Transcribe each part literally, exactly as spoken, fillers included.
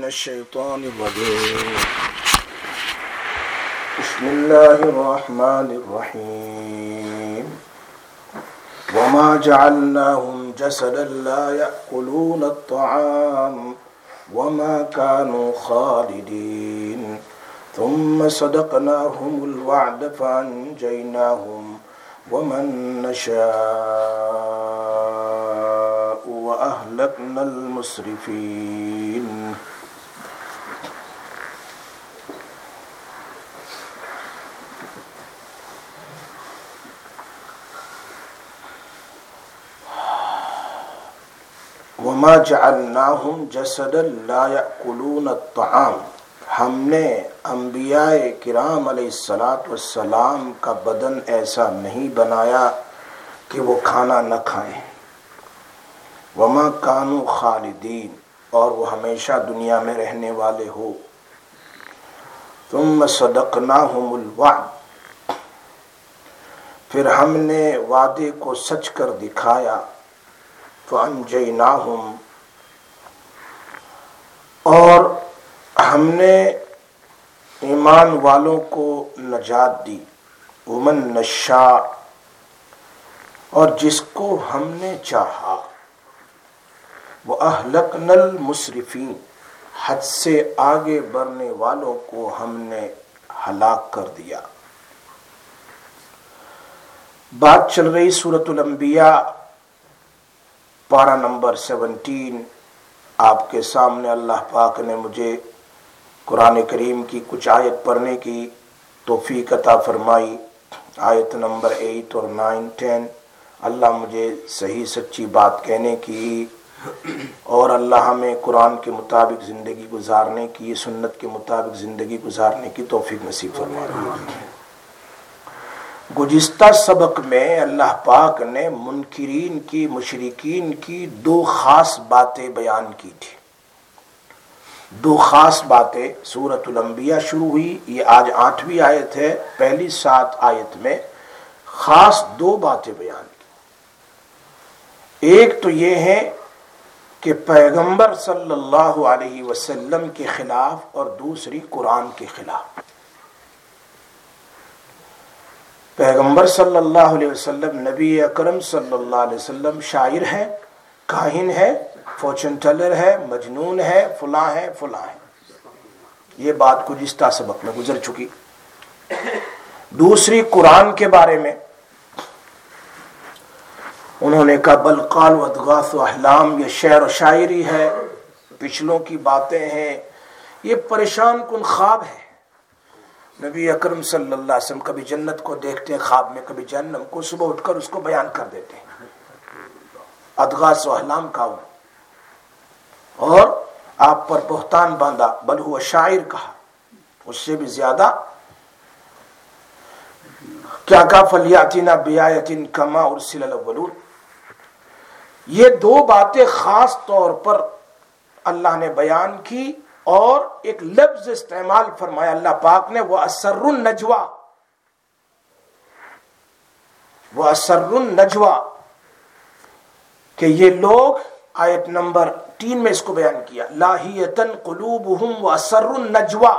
من الشيطان الرجيم بسم الله الرحمن الرحيم وما جعلناهم جسدا لا يأكلون الطعام وما كانوا خالدين ثم صدقناهم الوعد فأنجيناهم ومن نشاء وأهلكنا المسرفين. وما جعلناهم جسدا لا يأكلون الطعام، ہم نے انبیاء کرام علیہ الصلاۃ والسلام کا بدن ایسا نہیں بنایا کہ وہ کھانا نہ کھائیں. وما کانوا خالدین، اور وہ ہمیشہ دنیا میں رہنے والے ہو. ثم صدقناہم الوعد، پھر ہم نے وعدے کو سچ کر دکھایا. فانجیناہم، اور ہم نے ایمان والوں کو نجات دی. ومن نشاء، اور جس کو ہم نے چاہا. وَأَهْلَكْنَا الْمُسْرِفِينَ، حد سے آگے بڑھنے والوں کو ہم نے ہلاک کر دیا. بات چل رہی سورۃ الانبیاء پارہ نمبر سیونٹین. آپ کے سامنے اللہ پاک نے مجھے قرآن کریم کی کچھ آیت پڑھنے کی توفیق عطا فرمائی. آیت نمبر ایٹ اور نائن ٹین اللہ مجھے صحیح سچی بات کہنے کی اور اللہ ہمیں قرآن کے مطابق زندگی گزارنے کی، سنت کے مطابق زندگی گزارنے کی توفیق نصیب فرمائے. گزشتہ سبق میں اللہ پاک نے منکرین کی، مشرکین کی دو خاص باتیں بیان کی تھی. دو خاص باتیں سورۃ الانبیاء شروع ہوئی، یہ آج آٹھویں آیت ہے. پہلی سات آیت میں خاص دو باتیں بیان کی. ایک تو یہ ہے کہ پیغمبر صلی اللہ علیہ وسلم کے خلاف، اور دوسری قرآن کے خلاف. پیغمبر صلی اللہ علیہ وسلم، نبی اکرم صلی اللہ علیہ وسلم شاعر ہے، کاہن ہے، فارچون ٹیلر ہے، مجنون ہے، فلاں ہے فلاں ہے. یہ بات گزشتہ سبق میں گزر چکی. دوسری قرآن کے بارے میں انہوں نے کہا بل قال اضغاث احلام، یہ شعر و شاعری ہے، پچھلوں کی باتیں ہیں، یہ پریشان کن خواب ہے. نبی اکرم صلی اللہ علیہ وسلم کبھی جنت کو دیکھتے ہیں خواب میں، کبھی جہنم کو، صبح اٹھ کر اس کو بیان کر دیتے ہیں. اضغاث و احلام کا ہوں، اور آپ پر بہتان باندھا، بل ہوا شاعر کہا. اس سے بھی زیادہ کیا کہا فلیاتینا بیایۃ کما ارسل الاولون. یہ دو باتیں خاص طور پر اللہ نے بیان کی، اور ایک لفظ استعمال فرمایا اللہ پاک نے، وہ اسر النجوا، وہ اسر النجوا، کہ یہ لوگ، آیت نمبر تین میں اس کو بیان کیا، لاہیتن قلوبہم واسر النجوا.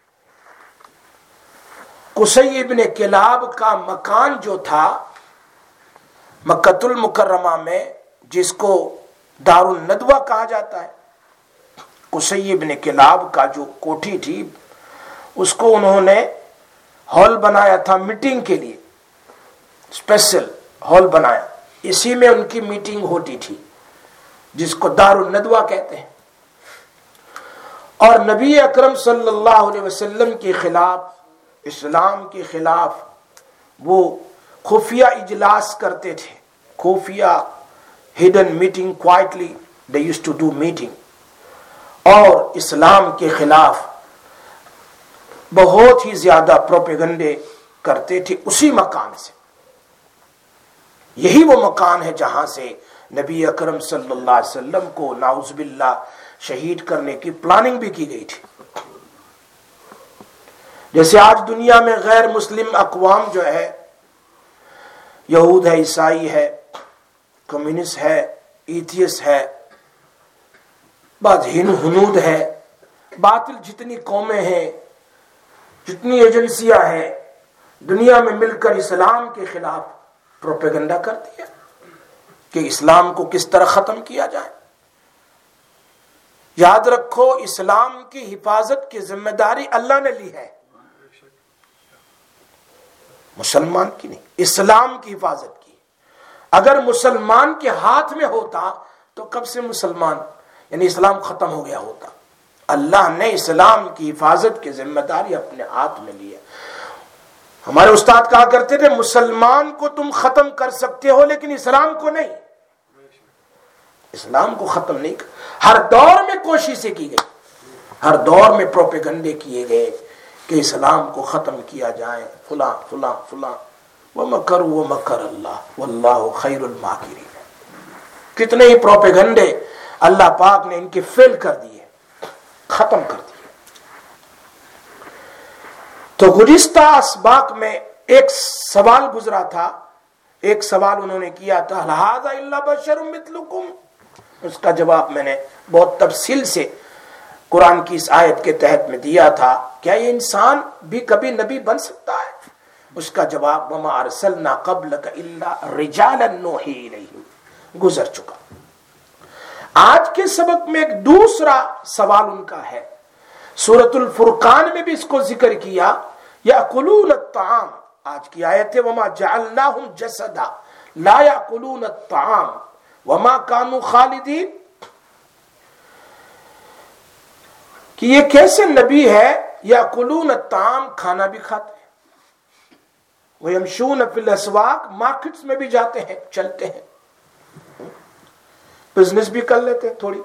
قصی ابن کلاب کا مکان جو تھا مکۃ المکرمہ میں، جس کو دار الندوہ کہا جاتا ہے، قصی ابن کلاب کا جو کوٹھی تھی، اس کو انہوں نے ہال بنایا تھا میٹنگ کے لیے، اسپیشل ہال بنایا. اسی میں ان کی میٹنگ ہوتی تھی، جس کو دار الندوہ کہتے ہیں. اور نبی اکرم صلی اللہ علیہ وسلم کے خلاف، اسلام کے خلاف وہ خفیہ اجلاس کرتے تھے. خفیہ hidden meeting, quietly they used to do meeting. اور اسلام کے خلاف بہت ہی زیادہ پروپیگنڈے کرتے تھے اسی مکان سے. یہی وہ مکان ہے جہاں سے نبی اکرم صلی اللہ علیہ وسلم کو نعوذ باللہ شہید کرنے کی پلاننگ بھی کی گئی تھی. جیسے آج دنیا میں غیر مسلم اقوام جو ہے، یہود ہے، عیسائی ہے، کمیونسٹ ہے، ایتھیس ہے، بعض ہنود ہے، باطل جتنی قومیں ہیں، جتنی ایجنسیاں ہیں، دنیا میں مل کر اسلام کے خلاف پروپیگنڈا کرتی ہے کہ اسلام کو کس طرح ختم کیا جائے۔ یاد رکھو، اسلام کی حفاظت کی ذمہ داری اللہ نے لی ہے، مسلمان کی نہیں، اسلام کی حفاظت کی۔ اگر مسلمان کے ہاتھ میں ہوتا تو کب سے مسلمان یعنی اسلام ختم ہو گیا ہوتا۔ اللہ نے اسلام کی حفاظت کی ذمہ داری اپنے ہاتھ میں لی ہے۔ ہمارے استاد کہا کرتے تھے، مسلمان کو تم ختم کر سکتے ہو لیکن اسلام کو نہیں، اسلام کو ختم نہیں کر۔ ہر دور میں کوششیں کی گئی، ہر دور میں پروپیگنڈے کیے گئے کہ اسلام کو ختم کیا جائے، فلاں فلاں فلاں۔ وَمَكَرُوا وَمَكَرَ اللَّهُ وَاللَّهُ خَيْرُ الْمَاكِرِينَ۔ کتنے ہی پروپیگنڈے اللہ پاک نے ان کے فیل کر دیے، ختم کر دیے۔ تو گزشتہ اسباق میں ایک سوال گزرا تھا، ایک سوال انہوں نے کیا تھا، هَذَا إِلَّا بَشَرٌ مِثْلُكُمْ۔ اس کا جواب میں نے بہت تفصیل سے قرآن کی اس آیت کے تحت میں دیا تھا، کیا یہ انسان بھی کبھی نبی بن سکتا ہے؟ اس کا جواب وَمَا أَرْسَلْنَا قَبْلَكَ إِلَّا رِجَالًا نُوحِي إِلَيْهِمْ گزر چکا۔ آج کے سبق میں ایک دوسرا سوال ان کا ہے، سورۃ الفرقان میں بھی اس کو ذکر کیا، یأکلون الطعام، آج کی آیت ہے وَمَا جَعَلْنَاهُمْ جَسَدًا لَا يَأْكُلُونَ الطَّعَامَ وَمَا كَانُوا خَالِدِينَ، کہ یہ کیسے نبی ہے، یأکلون الطعام، کھانا بھی کھاتے ہیں، وَيَمْشُونَ فِي الْأَسْوَاقِ، مارکیٹس میں بھی جاتے ہیں، چلتے ہیں، بزنس بھی کر لیتے ہیں تھوڑی۔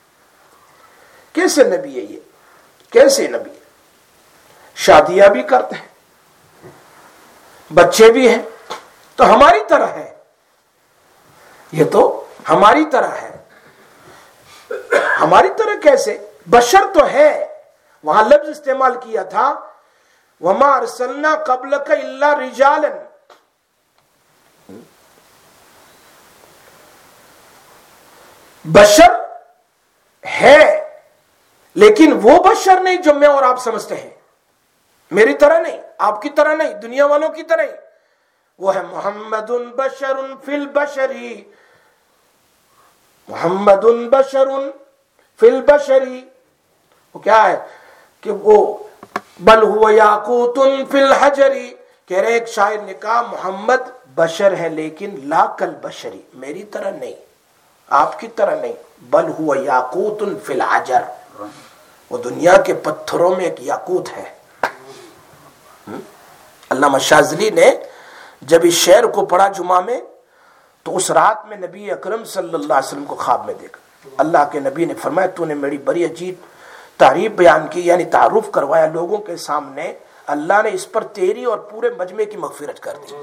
کیسے نبی ہے یہ، کیسے نبی ہے؟ شادیاں بھی کرتے ہیں، بچے بھی ہیں، تو ہماری طرح ہے، یہ تو ہماری طرح ہے۔ ہماری طرح کیسے؟ بشر تو ہے، وہاں لفظ استعمال کیا تھا وَمَا أَرْسَلْنَا قَبْلَكَ إِلَّا رِجَالًا، بشر ہے لیکن وہ بشر نہیں جو میں اور آپ سمجھتے ہیں، میری طرح نہیں، آپ کی طرح نہیں، دنیا والوں کی طرح نہیں، وہ ہے محمد بشر فی البشر، محمد بشر فی البشر، وہ کیا ہے کہ وہ بل هو یاقوت فی الحجر، کہہ رہے ایک شاعر نے کہا محمد بشر ہے لیکن لا کل بشری، میری طرح نہیں، آپ کی طرح نہیں، بل هو یاقوت فی الحجر، وہ دنیا کے پتھروں میں ایک یاقوت ہے۔ علامہ شاذلی نے جب اس شعر کو پڑھا جمعہ میں تو اس رات میں نبی اکرم صلی اللہ علیہ وسلم کو خواب میں دیکھا، اللہ کے نبی نے فرمایا تو نے میری بڑی عجیب تعریف بیان کی، یعنی تعارف کروایا لوگوں کے سامنے، اللہ نے اس پر تیری اور پورے مجمع کی مغفرت کر دی۔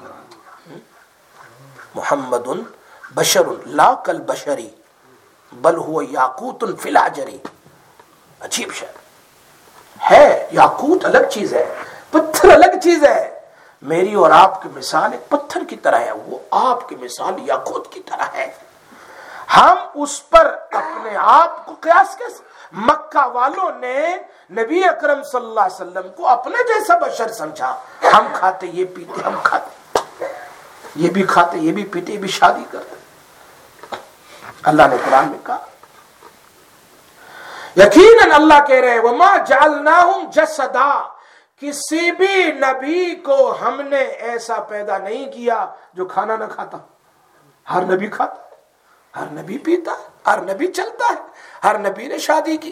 محمد بشر لا کل بشری بل هو یاقوت فی الحجر، عجیب شعر ہے۔ یاقوت الگ چیز ہے، پتھر الگ چیز ہے، میری اور آپ کی مثال ایک پتھر کی طرح ہے، وہ آپ کی مثال یاقوت کی طرح ہے۔ ہم اس پر اپنے آپ کو قیاس کیسے؟ مکہ والوں نے نبی اکرم صلی اللہ علیہ وسلم کو اپنے جیسا بشر سمجھا، ہم کھاتے یہ پیتے، ہم کھاتے یہ بھی کھاتے یہ بھی پیتے یہ بھی شادی کرتے۔ اللہ نے قرآن میں کہا، یقیناً اللہ کہہ رہے وما جعلناہم جسدا، کسی بھی نبی کو ہم نے ایسا پیدا نہیں کیا جو کھانا نہ کھاتا۔ ہر نبی کھاتا، ہر نبی پیتا، ہر نبی چلتا ہے، ہر نبی نے شادی کی۔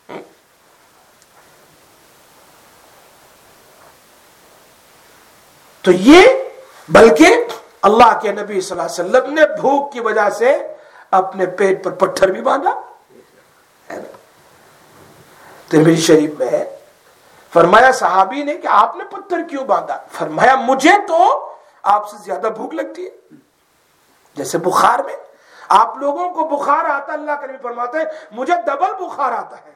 تو یہ بلکہ اللہ کے نبی صلی اللہ علیہ وسلم نے بھوک کی وجہ سے اپنے پیٹ پر پتھر بھی باندھا، ترمذی شریف میں ہے، فرمایا صحابی نے کہ آپ نے پتھر کیوں باندھا؟ فرمایا مجھے تو آپ سے زیادہ بھوک لگتی ہے، جیسے بخار میں آپ لوگوں کو بخار آتا، اللہ کے نبی فرماتے ہیں مجھے ڈبل بخار آتا ہے۔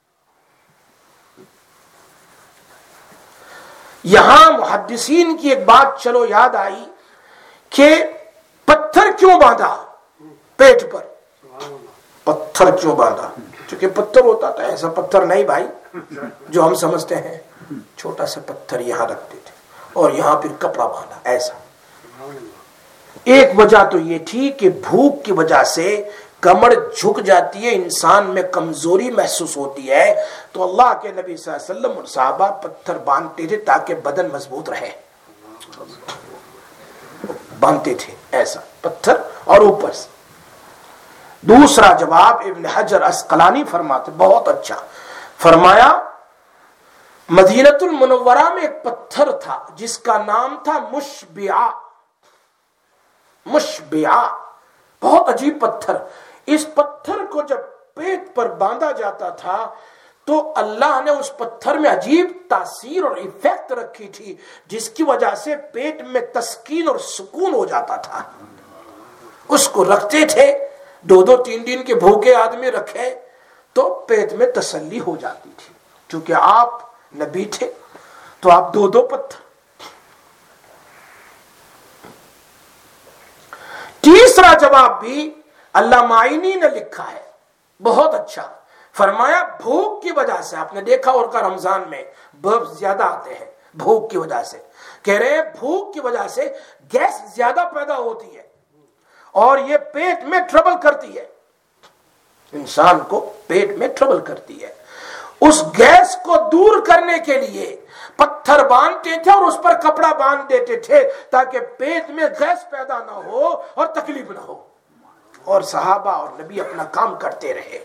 یہاں محدثین کی ایک بات چلو یاد آئی کہ پتھر کیوں باندھا پیٹ پر، پتھر کیوں باندھا؟ چونکہ پتھر ہوتا تھا، ایسا پتھر نہیں بھائی جو ہم سمجھتے ہیں، چھوٹا سا پتھر یہاں رکھتے تھے اور یہاں پھر کپڑا باندھا ایسا. ایک وجہ تو یہ تھی کہ بھوک کی وجہ سے کمر جھک جاتی ہے، انسان میں کمزوری محسوس ہوتی ہے، تو اللہ کے نبی صلی اللہ علیہ وسلم اور صحابہ پتھر باندھتے تھے تاکہ بدن مضبوط رہے، باندھتے تھے ایسا پتھر. اور اوپر سے دوسرا جواب ابن حجر عسقلانی فرماتے بہت اچھا، فرمایا مدینۃ المنورہ میں ایک پتھر تھا جس کا نام تھا مشبعہ. مشبعہ بہت عجیب پتھر. اس پتھر کو جب پیٹ پر باندھا جاتا تھا تو اللہ نے اس پتھر میں عجیب تاثیر اور ایفیکٹ رکھی تھی جس کی وجہ سے پیٹ میں تسکین اور سکون ہو جاتا تھا. اس کو رکھتے تھے، دو دو تین دن کے بھوکے آدمی رکھے تو پیٹ میں تسلی ہو جاتی تھی. چونکہ آپ نبی تھے تو آپ دو دو پتھر. تیسرا جواب بھی اللہ معینی نے لکھا ہے بہت اچھا، فرمایا بھوک کی وجہ سے، آپ نے دیکھا اور کا رمضان میں برف زیادہ آتے ہیں بھوک کی وجہ سے، کہہ رہے ہیں بھوک کی وجہ سے گیس زیادہ پیدا ہوتی ہے اور یہ پیٹ میں ٹربل کرتی ہے، انسان کو پیٹ میں ٹربل کرتی ہے. اس گیس کو دور کرنے کے لیے پتھر باندھتے تھے اور اس پر کپڑا باندھ دیتے تھے تاکہ پیٹ میں گیس پیدا نہ ہو اور تکلیف نہ ہو، اور صحابہ اور نبی اپنا کام کرتے رہے.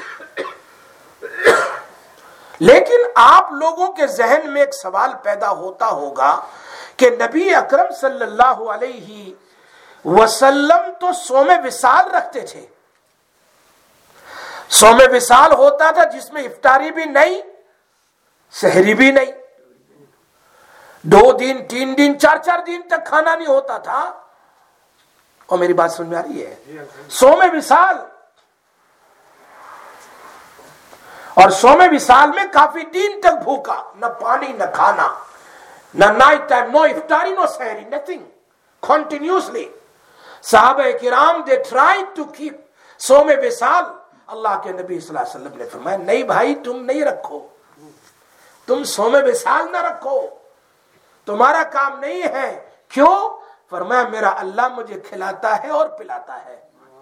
لیکن آپ لوگوں کے ذہن میں ایک سوال پیدا ہوتا ہوگا کہ نبی اکرم صلی اللہ علیہ وسلم تو صوم وصال رکھتے تھے. صوم وصال ہوتا تھا جس میں افطاری بھی نہیں، سحری بھی نہیں، دو دن تین دن چار چار دن تک کھانا نہیں ہوتا تھا. اور میری بات سمجھ میں آ رہی ہے؟ صوم وصال، اور صوم وصال میں کافی دن تک بھوکا، نہ پانی نہ کھانا، نہ نائٹ ٹائم، نو افطاری نو سحری، نتھنگ، کنٹینیوسلی. صحابہ کرام دے ٹرائی ٹو کیپ صوم وصال. اللہ کے نبی صلی اللہ علیہ وسلم نے فرمایا نہیں بھائی تم نہیں رکھو، تم صوم وصال نہ رکھو، تمہارا کام نہیں ہے. کیوں؟ فرمایا میرا اللہ مجھے کھلاتا ہے اور پلاتا ہے.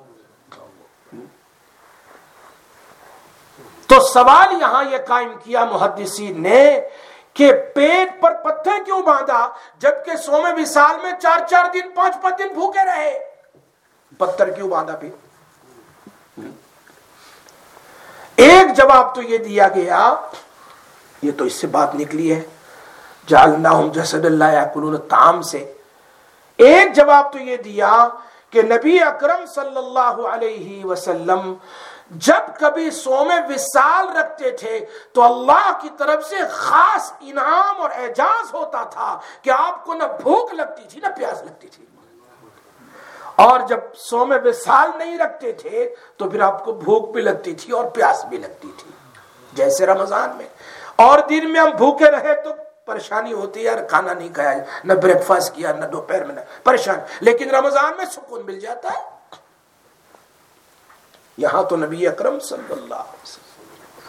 تو سوال یہاں یہ قائم کیا محدثین نے کہ پیٹ پر پتھر کیوں باندھا جبکہ صوم وصال میں چار چار دن پانچ پانچ دن بھوکے رہے، پتھر کیوں باندھا بھی؟ ایک جواب تو یہ دیا گیا، یہ تو اس سے بات نکلی ہے جعلناہم جسد لا یاکلون الطعام سے. ایک جواب تو یہ دیا کہ نبی اکرم صلی اللہ علیہ وسلم جب کبھی صوم وصال رکھتے تھے تو اللہ کی طرف سے خاص انعام اور اعجاز ہوتا تھا کہ آپ کو نہ بھوک لگتی تھی نہ پیاس لگتی تھی. اور جب صوم وصال نہیں رکھتے تھے تو پھر آپ کو بھوک بھی لگتی تھی اور پیاس بھی لگتی تھی. جیسے رمضان میں اور دن میں ہم بھوکے رہے تو پریشانی ہوتی ہے، یار کھانا نہیں کھایا، نہ بریک فاسٹ کیا، نہ دوپہر میں، نہ پریشان. لیکن رمضان میں سکون مل جاتا ہے. یہاں تو نبی اکرم صلی اللہ علیہ وسلم.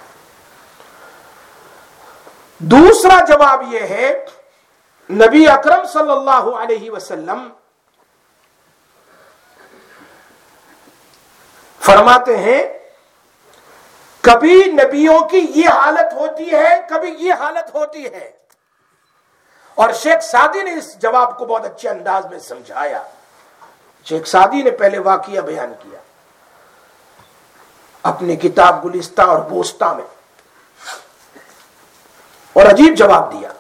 دوسرا جواب یہ ہے نبی اکرم صلی اللہ علیہ وسلم فرماتے ہیں کبھی نبیوں کی یہ حالت ہوتی ہے کبھی یہ حالت ہوتی ہے. اور شیخ سعدی نے اس جواب کو بہت اچھے انداز میں سمجھایا. شیخ سعدی نے پہلے واقعہ بیان کیا اپنی کتاب گلستہ اور بوستہ میں اور عجیب جواب دیا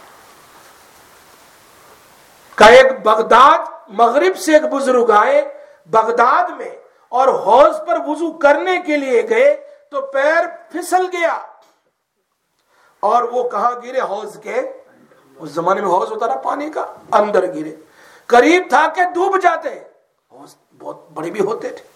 کہ ایک بغداد، مغرب سے ایک بزرگ آئے بغداد میں اور حوض پر وضو کرنے کے لیے گئے تو پیر پھسل گیا اور وہ کہاں گرے؟ حوض کے، اس زمانے میں حوض ہوتا رہا پانی کا، اندر گرے. قریب تھا کہ ڈوب جاتے، حوض بہت بڑے بھی ہوتے تھے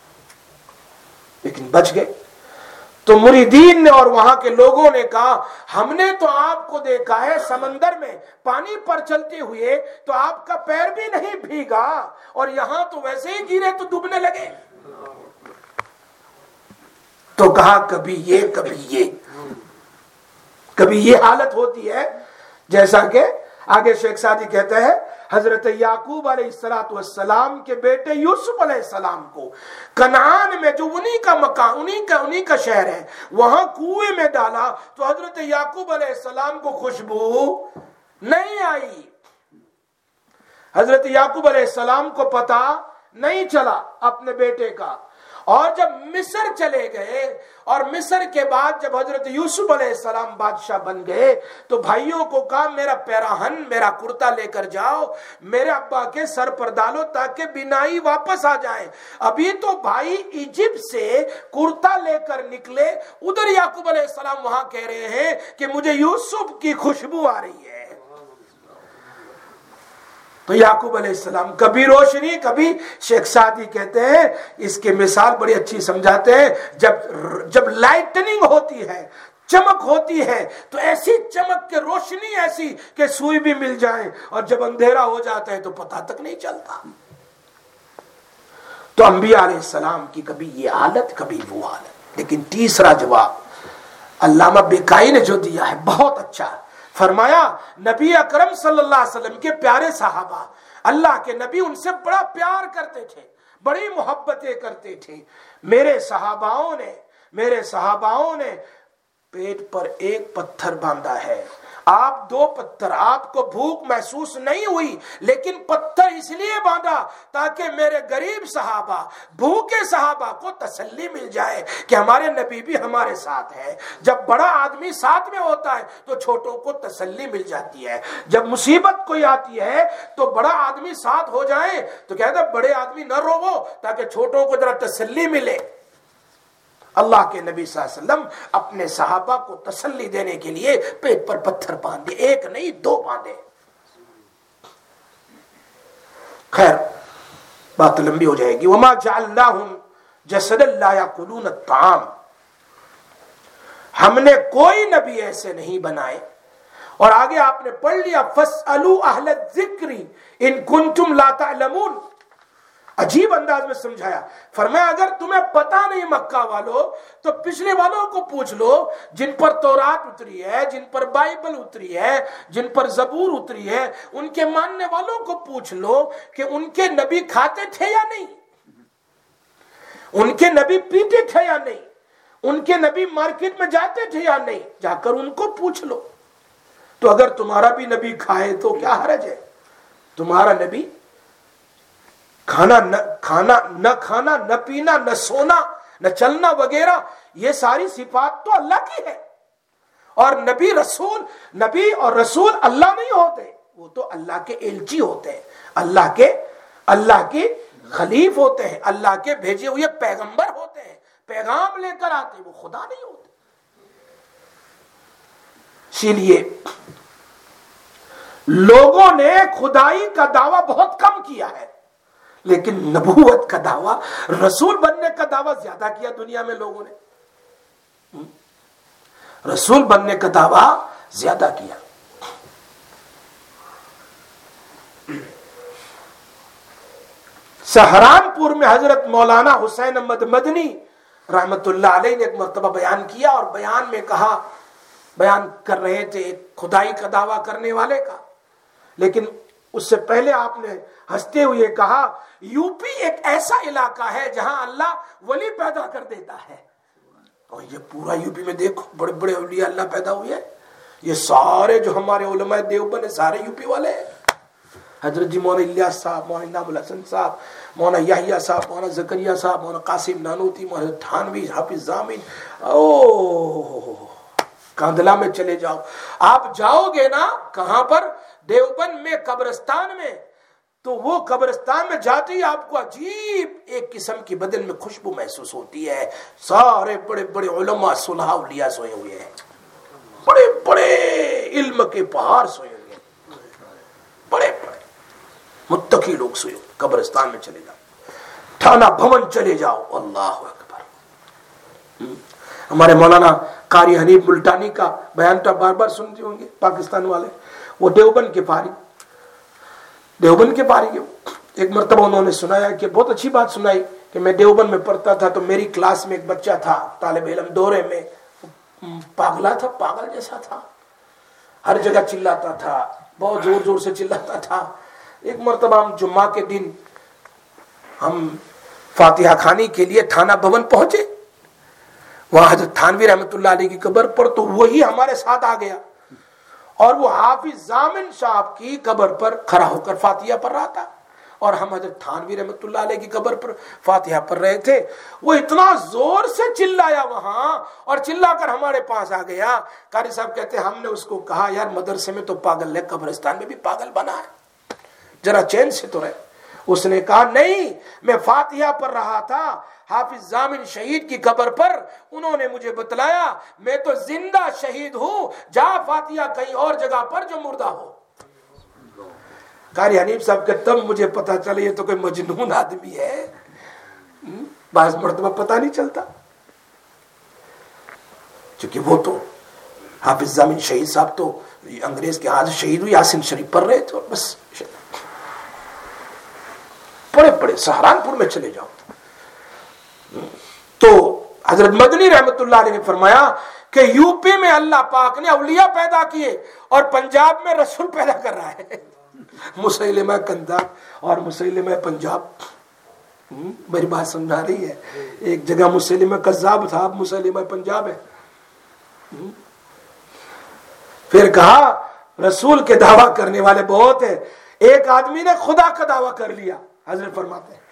لیکن بچ گئے. تو مریدین نے اور وہاں کے لوگوں نے کہا ہم نے تو آپ کو دیکھا ہے سمندر میں پانی پر چلتے ہوئے تو آپ کا پیر بھی نہیں بھیگا اور یہاں تو ویسے ہی گرے تو ڈوبنے لگے. تو کہا کبھی یہ کبھی یہ کبھی یہ حالت ہوتی ہے، جیسا کہ آگے شیخ سعدی کہتے ہیں حضرت یعقوب علیہ السلام کے بیٹے یوسف علیہ السلام کو کنعان میں جو انہی کا مکان انہی کا انہی کا شہر ہے وہاں کنویں میں ڈالا تو حضرت یعقوب علیہ السلام کو خوشبو نہیں آئی. حضرت یعقوب علیہ السلام کو پتا نہیں چلا اپنے بیٹے کا. اور جب مصر چلے گئے اور مصر کے بعد جب حضرت یوسف علیہ السلام بادشاہ بن گئے تو بھائیوں کو کہا میرا پیراہن میرا کرتا لے کر جاؤ میرے ابا کے سر پر ڈالو تاکہ بینائی واپس آ جائے. ابھی تو بھائی ایجپٹ سے کرتا لے کر نکلے، ادھر یعقوب علیہ السلام وہاں کہہ رہے ہیں کہ مجھے یوسف کی خوشبو آ رہی ہے. تو یعقوب علیہ السلام کبھی روشنی کبھی شیخ سعدی کہتے ہیں اس کی مثال بڑی اچھی سمجھاتے ہیں، جب جب لائٹننگ ہوتی ہے چمک ہوتی ہے تو ایسی چمک کے روشنی ایسی کہ سوئی بھی مل جائے، اور جب اندھیرا ہو جاتا ہے تو پتہ تک نہیں چلتا. تو انبیاء علیہ السلام کی کبھی یہ حالت کبھی وہ حالت. لیکن تیسرا جواب علامہ بیکائی نے جو دیا ہے بہت اچھا ہے. فرمایا نبی اکرم صلی اللہ علیہ وسلم کے پیارے صحابہ، اللہ کے نبی ان سے بڑا پیار کرتے تھے، بڑی محبتیں کرتے تھے. میرے صحاباؤں نے میرے صحاباؤں نے پیٹ پر ایک پتھر باندھا ہے، آپ دو پتھر، آپ کو بھوک محسوس نہیں ہوئی لیکن پتھر اس لیے باندھا تاکہ میرے غریب صحابہ بھوکے صحابہ کو تسلی مل جائے کہ ہمارے نبی بھی ہمارے ساتھ ہے. جب بڑا آدمی ساتھ میں ہوتا ہے تو چھوٹوں کو تسلی مل جاتی ہے، جب مصیبت کوئی آتی ہے تو بڑا آدمی ساتھ ہو جائے تو کہتا ہے بڑے آدمی نہ روو تاکہ چھوٹوں کو ذرا تسلی ملے. اللہ کے نبی صلی اللہ علیہ وسلم اپنے صحابہ کو تسلی دینے کے لیے پیٹ پر پتھر باندھے، ایک نہیں دو باندھے. خیر بات لمبی ہو جائے گی. وما جعلناہم جسدا لا یاکلون الطعام، ہم نے کوئی نبی ایسے نہیں بنائے. اور آگے آپ نے پڑھ لیا فاسألوا اہل الذکر ان کنتم لا تعلمون. عجیب انداز میں سمجھایا. فرمایا اگر تمہیں پتا نہیں مکہ والوں تو پچھلے والوں کو پوچھ لو جن پر تورات اتری ہے، جن پر بائبل اتری ہے، جن پر زبور اتری ہے، ان کے ماننے والوں کو پوچھ لو کہ ان کے نبی کھاتے تھے یا نہیں، ان کے نبی پیتے تھے یا نہیں، ان کے نبی مارکیٹ میں جاتے تھے یا نہیں، جا کر ان کو پوچھ لو. تو اگر تمہارا بھی نبی کھائے تو کیا حرج ہے؟ تمہارا نبی کھانا نہ کھانا نہ کھانا نہ پینا نہ سونا نہ چلنا وغیرہ یہ ساری صفات تو اللہ کی ہے. اور نبی رسول نبی اور رسول اللہ نہیں ہوتے، وہ تو اللہ کے الچی ہوتے ہیں، اللہ کے اللہ کے خلیف ہوتے ہیں، اللہ کے بھیجے ہوئے پیغمبر ہوتے ہیں، پیغام لے کر آتے ہیں، وہ خدا نہیں ہوتے. اسی لیے لوگوں نے خدائی کا دعویٰ بہت کم کیا ہے لیکن نبوت کا دعویٰ، رسول بننے کا دعویٰ زیادہ کیا دنیا میں لوگوں نے. رسول بننے کا دعویٰ زیادہ کیا. سہارنپور میں حضرت مولانا حسین احمد مدنی رحمت اللہ علیہ نے ایک مرتبہ بیان کیا اور بیان میں کہا، بیان کر رہے تھے ایک خدائی کا دعویٰ کرنے والے کا، لیکن اس سے پہلے آپ نے ہنستے ہوئے کہا یو پی ایک ایسا علاقہ ہے جہاں اللہ ولی پیدا کر دیتا ہے. اور یہ پورا یو پی میں دیکھو بڑے بڑے اولیاء اللہ پیدا ہوئے ہیں. یہ سارے جو ہمارے علماء دیوبند ہیں سارے یو پی والے ہیں. حضرت جی مولانا الیاس صاحب، مولانا انعام الحسن صاحب، مولانا یحییٰ صاحب، مولانا زکریا صاحب، مولانا قاسم نانوتی، مولانا تھانوی، حافظ ضامن. او کاندلا میں چلے جاؤ، آپ جاؤ گے نا کہاں پر؟ دیوبند میں قبرستان میں، تو وہ قبرستان میں جاتے ہی آپ کو عجیب ایک قسم کی بدن میں خوشبو محسوس ہوتی ہے. سارے بڑے بڑے علماء صلحاء اولیاء سوئے ہوئے ہیں، بڑے بڑے علم کے پہاڑ سوئے ہوئے ہیں، بڑے بڑے متقی لوگ سوئے ہوئے. قبرستان میں چلے جاؤ، تھانہ بھون چلے جاؤ، اللہ اکبر. ہمارے مولانا قاری حنیف ملتانی کا بیان تو بار بار سنتے ہوں گے پاکستان والے، وہ دیوبند کے پاری دیوبند کے پاری کے ایک مرتبہ انہوں نے سنایا کہ بہت اچھی بات سنائی کہ میں دیوبند میں پڑھتا تھا تو میری کلاس میں ایک بچہ تھا طالب علم دورے میں، پاگلا تھا، پاگل جیسا تھا، ہر جگہ چلاتا تھا، بہت زور زور سے چلاتا تھا۔ ایک مرتبہ ہم جمعہ کے دن ہم فاتحہ خانی کے لیے تھانہ بھون پہنچے، وہاں حضرت تھانوی رحمت اللہ علیہ کی قبر پر، تو وہی ہمارے ساتھ آ گیا اور وہ حافظ ضامن صاحب کی قبر پر کھڑا ہو کر فاتحہ پڑھ رہا تھا، اور ہم حضرت تھانوی رحمت اللہ علیہ کی قبر پر فاتحہ پڑھ رہے تھے۔ وہ اتنا زور سے چلایا وہاں، اور چلا کر ہمارے پاس آ گیا۔ قاری صاحب کہتے ہیں ہم نے اس کو کہا یار مدرسے میں تو پاگل ہے، قبرستان میں بھی پاگل بنا ہے، ذرا چین سے تو رہے۔ اس نے کہا نہیں، میں فاتحہ پڑھ رہا تھا حافظ ضامن شہید کی قبر پر، انہوں نے مجھے بتلایا میں تو زندہ شہید ہوں، جا فاتحہ کہیں اور جگہ پر جو مردہ ہو۔ قاری حنیف صاحب کہ تب مجھے پتا چلا یہ تو کوئی مجنون آدمی ہے، بعض مرتبہ پتہ نہیں چلتا، چونکہ وہ تو حافظ ضامن شہید صاحب تو انگریز کے ہاتھ شہید ہوئی، یاسین شریف پڑھ رہے تھے، اور بس پڑے پڑے سہارنپور میں چلے جاؤ۔ تو حضرت مدنی رحمت اللہ علیہ نے فرمایا کہ یو پی میں اللہ پاک نے اولیاء پیدا کیے اور پنجاب میں رسول پیدا کر رہا ہے، مسیلمہ کذاب اور مسیلمہ پنجاب۔ میری بات سمجھا رہی ہے؟ ایک جگہ مسیلمہ کذاب تھا، اب مسیلمہ پنجاب ہے۔ پھر کہا رسول کے دعویٰ کرنے والے بہت ہیں، ایک آدمی نے خدا کا دعویٰ کر لیا، حضرت فرماتے ہیں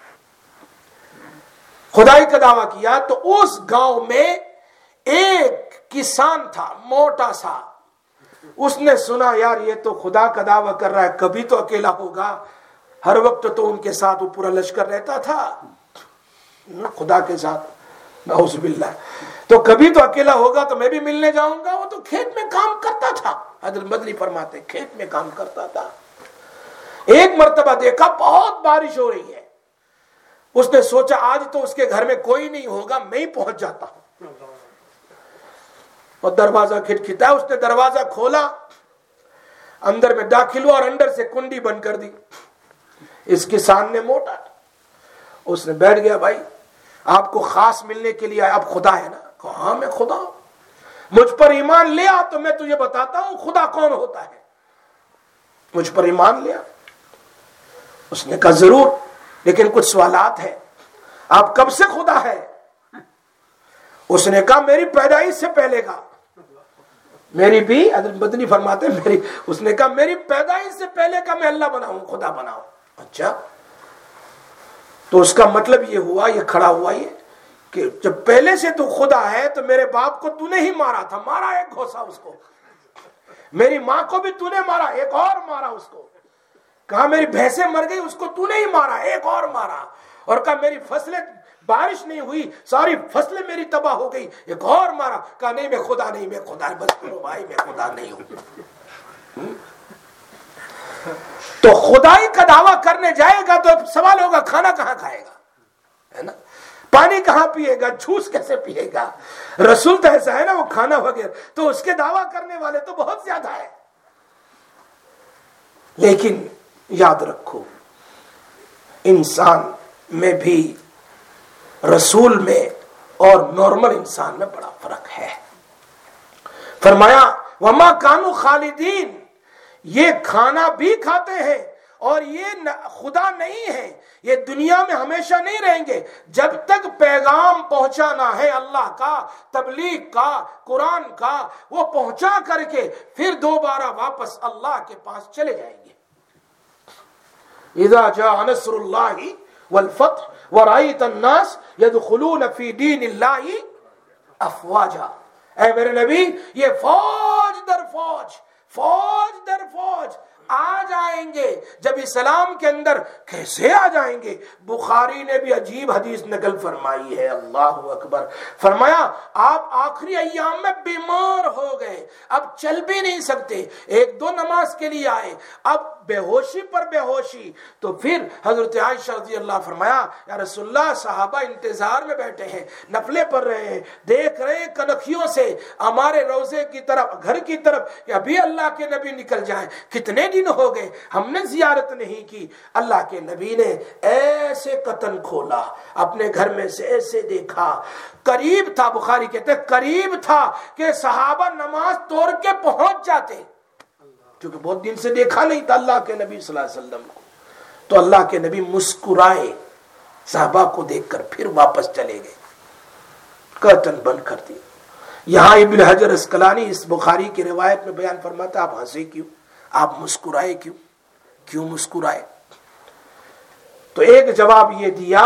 خدائی کا دعویٰ کیا، تو اس گاؤں میں ایک کسان تھا موٹا سا، اس نے سنا یار یہ تو خدا کا دعویٰ کر رہا ہے، کبھی تو اکیلا ہوگا، ہر وقت تو ان کے ساتھ وہ پورا لشکر رہتا تھا خدا کے ساتھ، نعوذ باللہ، تو کبھی تو اکیلا ہوگا تو میں بھی ملنے جاؤں گا۔ وہ تو کھیت میں کام کرتا تھا، حضرت مدنی فرماتے کھیت میں کام کرتا تھا۔ ایک مرتبہ دیکھا بہت بارش ہو رہی ہے، اس نے سوچا آج تو اس کے گھر میں کوئی نہیں ہوگا، میں ہی پہنچ جاتا ہوں، اور دروازہ کھٹکھٹا، اس نے دروازہ کھولا، اندر میں داخل ہوا اور اندر سے کنڈی بند کر دی۔ اس کسان نے موٹا، اس نے بیٹھ گیا، بھائی آپ کو خاص ملنے کے لیے آپ خدا ہے نا؟ کہا ہاں میں خدا ہوں، مجھ پر ایمان لیا تو میں تجھے بتاتا ہوں خدا کون ہوتا ہے، مجھ پر ایمان لیا؟ اس نے کہا ضرور، لیکن کچھ سوالات ہیں، آپ کب سے خدا ہے؟ اس نے کہا میری پیدائش سے پہلے کا، میری بھی حضرت مدنی فرماتے میری، اس نے کہا میری پیدائش سے پہلے کا میں اللہ بناؤں، خدا بناؤں۔ اچھا، تو اس کا مطلب یہ ہوا، یہ کھڑا ہوا یہ کہ جب پہلے سے تو خدا ہے تو میرے باپ کو تو نے ہی مارا تھا، مارا ایک گھوسا اس کو، میری ماں کو بھی تو نے مارا، ایک اور مارا اس کو، کہا میری بھینسیں مر گئی، اس کو تو نے ہی مارا، ایک اور مارا، اور کہا میری فصلیں بارش نہیں ہوئی، ساری فصلیں میری تباہ ہو گئی، ایک اور مارا، کہا نہیں میں خدا نہیں، میں خدا بس کرو بھائی، میں خدا نہیں ہوں۔ تو خدائی کا دعویٰ کرنے جائے گا تو سوال ہوگا کھانا کہاں کھائے گا، ہے نا؟ پانی کہاں پیے گا، جوس کیسے پیے گا؟ رسول تو ایسا ہے نا، وہ کھانا وغیرہ، تو اس کے دعویٰ کرنے والے تو بہت زیادہ ہے۔ لیکن یاد رکھو انسان میں بھی رسول میں اور نارمل انسان میں بڑا فرق ہے۔ فرمایا وما کانوا خالدین، یہ کھانا بھی کھاتے ہیں اور یہ خدا نہیں ہے، یہ دنیا میں ہمیشہ نہیں رہیں گے، جب تک پیغام پہنچانا ہے اللہ کا، تبلیغ کا، قرآن کا، وہ پہنچا کر کے پھر دوبارہ واپس اللہ کے پاس چلے جائیں گے۔ اذا جاء نصر اللہ والفتح ورأيت الناس يدخلون في دین اللہ افواجا، اے میرے نبی یہ فوج در فوج، فوج در فوج آ جائیں گے، جب اسلام کے اندر کیسے آ جائیں گے؟ بخاری نے بھی عجیب حدیث نقل فرمائی ہے، اللہ اکبر، فرمایا آپ آخری ایام میں بیمار ہو گئے، اب چل بھی نہیں سکتے، ایک دو نماز کے لیے آئے، اب بے ہوشی پر بے ہوشی، تو پھر حضرت عائشہ رضی اللہ فرمایا یا رسول اللہ صحابہ انتظار میں بیٹھے ہیں، نفلیں پڑھ رہے ہیں، دیکھ رہے ہیں کنکھیوں سے ہمارے روزے کی طرف، گھر کی طرف کہ ابھی اللہ کے نبی نکل جائیں، کتنے دن ہو گئے ہم نے زیارت نہیں کی. اللہ کے نبی نے ایسے قطن کھولا اپنے گھر میں سے ایسے دیکھا, قریب تھا, بخاری کہتے ہیں قریب تھا کہ صحابہ نماز توڑ کے پہنچ جاتے, کیونکہ بہت دن سے دیکھا نہیں تھا اللہ کے نبی صلی اللہ علیہ وسلم کو. تو اللہ کے نبی مسکرائے صحابہ کو دیکھ کر, پھر واپس چلے گئے, کرٹن بند کر دیا. یہاں ابن حجر اسقلانی اس بخاری کی روایت میں بیان فرماتا آپ ہنسے کیوں, آپ مسکرائے کیوں, کیوں مسکرائے؟ تو ایک جواب یہ دیا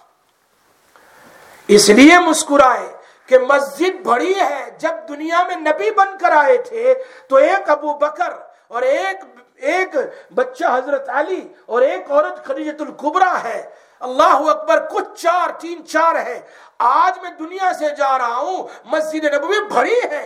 اس لیے مسکرائے کہ مسجد بڑی ہے. جب دنیا میں نبی بن کر آئے تھے تو ایک ابو بکر اور ایک ایک بچہ حضرت علی اور ایک عورت خدیجۃ الکبریٰ ہے. اللہ اکبر, کچھ چار تین چار ہے. آج میں دنیا سے جا رہا ہوں, مسجد نبوی بڑی ہے,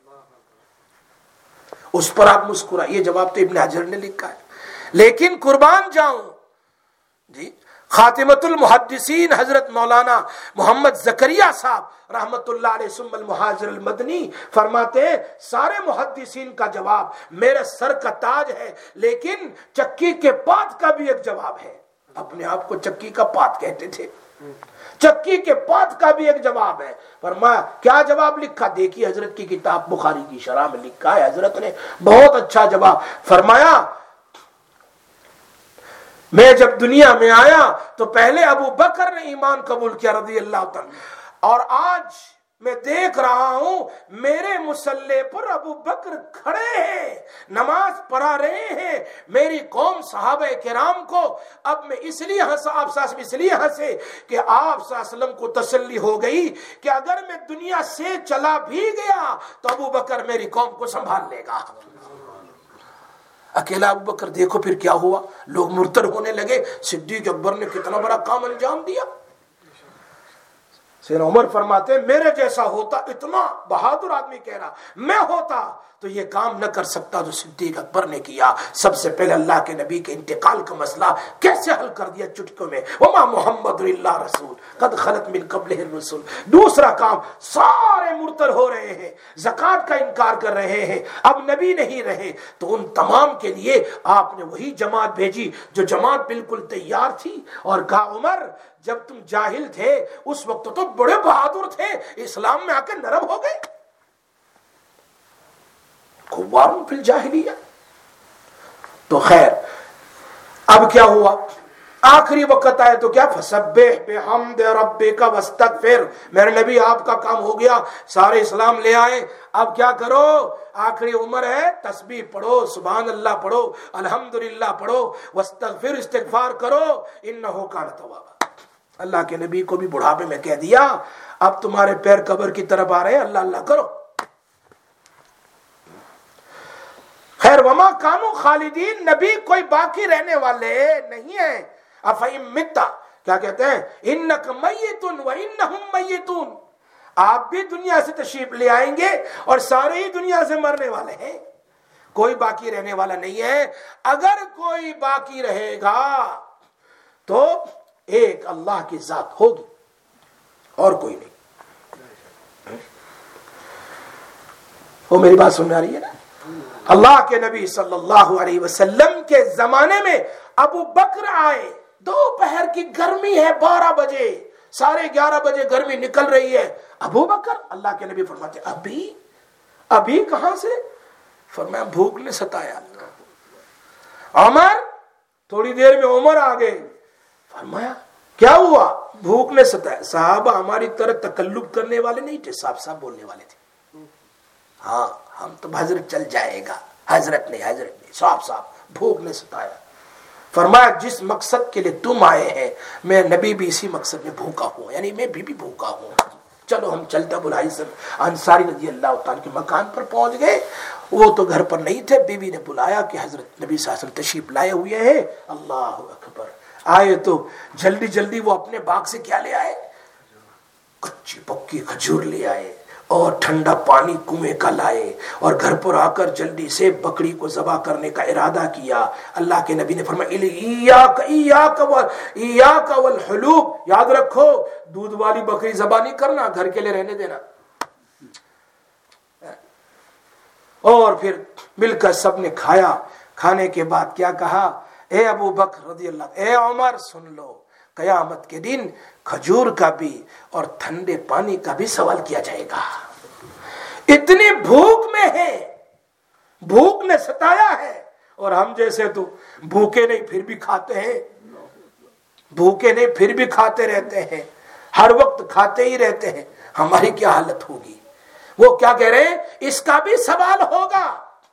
اس پر آپ مسکرا. یہ جواب تو ابن حجر نے لکھا ہے. لیکن قربان جاؤں جی, خاتمۃ المحدثین حضرت مولانا محمد زکریا صاحب رحمت اللہ علیہ ثم المہاجر المدنی فرماتے ہیں سارے محدثین کا جواب میرے سر کا تاج ہے, لیکن چکی کے پات کا بھی ایک جواب ہے. اپنے آپ کو چکی کا پات کہتے تھے, چکی کے پات کا بھی ایک جواب ہے. فرمایا کیا جواب لکھا؟ دیکھیے حضرت کی کتاب بخاری کی شرح میں لکھا ہے, حضرت نے بہت اچھا جواب فرمایا. میں جب دنیا میں آیا تو پہلے ابو بکر نے ایمان قبول کیا رضی اللہ تعالی, اور آج میں دیکھ رہا ہوں میرے مصلی پر ابو بکر کھڑے ہیں, نماز پڑھا رہے ہیں. میری قوم صحابہ کرام کو اب میں اس لیے ہنسا, آپ صاحب اس لیے ہنسے کہ آپ صلی اللہ علیہ وسلم کو تسلی ہو گئی کہ اگر میں دنیا سے چلا بھی گیا تو ابو بکر میری قوم کو سنبھال لے گا. اکیلا ابو بکر دیکھو پھر کیا ہوا, لوگ مرتد ہونے لگے. صدیق اکبر نے کتنا بڑا کام انجام دیا. سیدنا عمر فرماتے میرے جیسا ہوتا, اتنا بہادر آدمی کہہ رہا, میں ہوتا تو یہ کام نہ کر سکتا جو صدیق اکبر نے کیا. سب سے پہلے اللہ کے نبی کے انتقال کا مسئلہ کیسے حل کر دیا چٹکوں میں, وما محمد الا رسول قد خلت من قبلہ الرسل. دوسرا کام, سارے مرتد ہو رہے ہیں, زکوٰۃ کا انکار کر رہے ہیں, اب نبی نہیں رہے, تو ان تمام کے لیے آپ نے وہی جماعت بھیجی جو جماعت بالکل تیار تھی, اور کہا عمر جب تم جاہل تھے اس وقت تو بڑے بہادر تھے, اسلام میں آ کے نرم ہو گئے. کفار فی الجاہلیہ. تو خیر اب کیا ہوا, آخری وقت آئے تو کیا, فسبح بحمد ربک واستغفر. میرے نبی آپ کا کام ہو گیا, سارے اسلام لے آئے, اب کیا کرو, آخری عمر ہے, تسبیح پڑھو, سبحان اللہ پڑھو, الحمدللہ پڑھو, واستغفر استغفار کرو, انہ کان توابا. اللہ کے نبی کو بھی بڑھاپے میں کہہ دیا اب تمہارے پیر قبر کی طرف آ رہے ہیں, اللہ اللہ کرو. خیر وما کانوا خالدین, نبی کوئی باقی رہنے والے نہیں ہیں. افئن متا, کیا کہتے ہیں, انک میت وانہم میتون, آپ بھی دنیا سے تشریف لے آئیں گے اور سارے ہی دنیا سے مرنے والے ہیں, کوئی باقی رہنے والا نہیں ہے. اگر کوئی باقی رہے گا تو ایک اللہ کی ذات ہوگی اور کوئی نہیں. وہ میری بات سن میں آ رہی ہے نا. اللہ کے نبی صلی اللہ علیہ وسلم کے زمانے میں ابو بکر آئے, دوپہر کی گرمی ہے, بارہ بجے ساڑھے گیارہ بجے گرمی نکل رہی ہے. ابو بکر, اللہ کے نبی فرماتے ابھی ابھی کہاں سے؟ فرمایا بھوک نے ستایا. عمر, تھوڑی دیر میں عمر آ گئے, فرمایا کیا ہوا؟ بھوک نے ستایا. صحابہ ہماری طرح تکلف کرنے والے نہیں تھے, صاف صاف بولنے والے تھے. ہاں ہم تو حضرت چل جائے گا, حضرت نہیں حضرت نہیں, صاف صاف بھوک نے ستایا. فرمایا جس مقصد کے لیے تم آئے ہیں میں نبی بھی اسی مقصد میں بھوکا ہوں, یعنی میں بھی بھی بھوکا ہوں. چلو ہم چلتا. بلائی سب انصاری رضی اللہ تعالیٰ کے مکان پر پہنچ گئے. وہ تو گھر پر نہیں تھے, بیوی نے بلایا کہ حضرت نبی صلی اللہ علیہ وسلم تشریف لائے ہوئے ہیں. اللہ اکبر. آئے تو جلدی جلدی وہ اپنے باغ سے کیا لے آئے, کچی پکی کھجور لے آئے اور ٹھنڈا پانی کنویں کا لائے, اور گھر پر آ کر جلدی سے بکری کو ذبح کرنے کا ارادہ کیا. اللہ کے نبی نے فرمایا ایاک ایاک ایاک والحلوب, یاد رکھو دودھ والی بکری ذبح نہیں کرنا, گھر کے لیے رہنے دینا. اور پھر مل کر سب نے کھایا. کھانے کے بعد کیا کہا؟ اے ابو بکر رضی اللہ، اے عمر سن لو، قیامت کے دن کھجور کا بھی اور ٹھنڈے پانی کا بھی سوال کیا جائے گا۔ اتنی بھوک میں ہے، بھوک نے ستایا ہے، اور ہم جیسے تو بھوکے نہیں پھر بھی کھاتے ہیں، بھوکے نہیں پھر بھی کھاتے رہتے ہیں، ہر وقت کھاتے ہی رہتے ہیں۔ ہماری کیا حالت ہوگی؟ وہ کیا کہہ رہے ہیں؟ اس کا بھی سوال ہوگا۔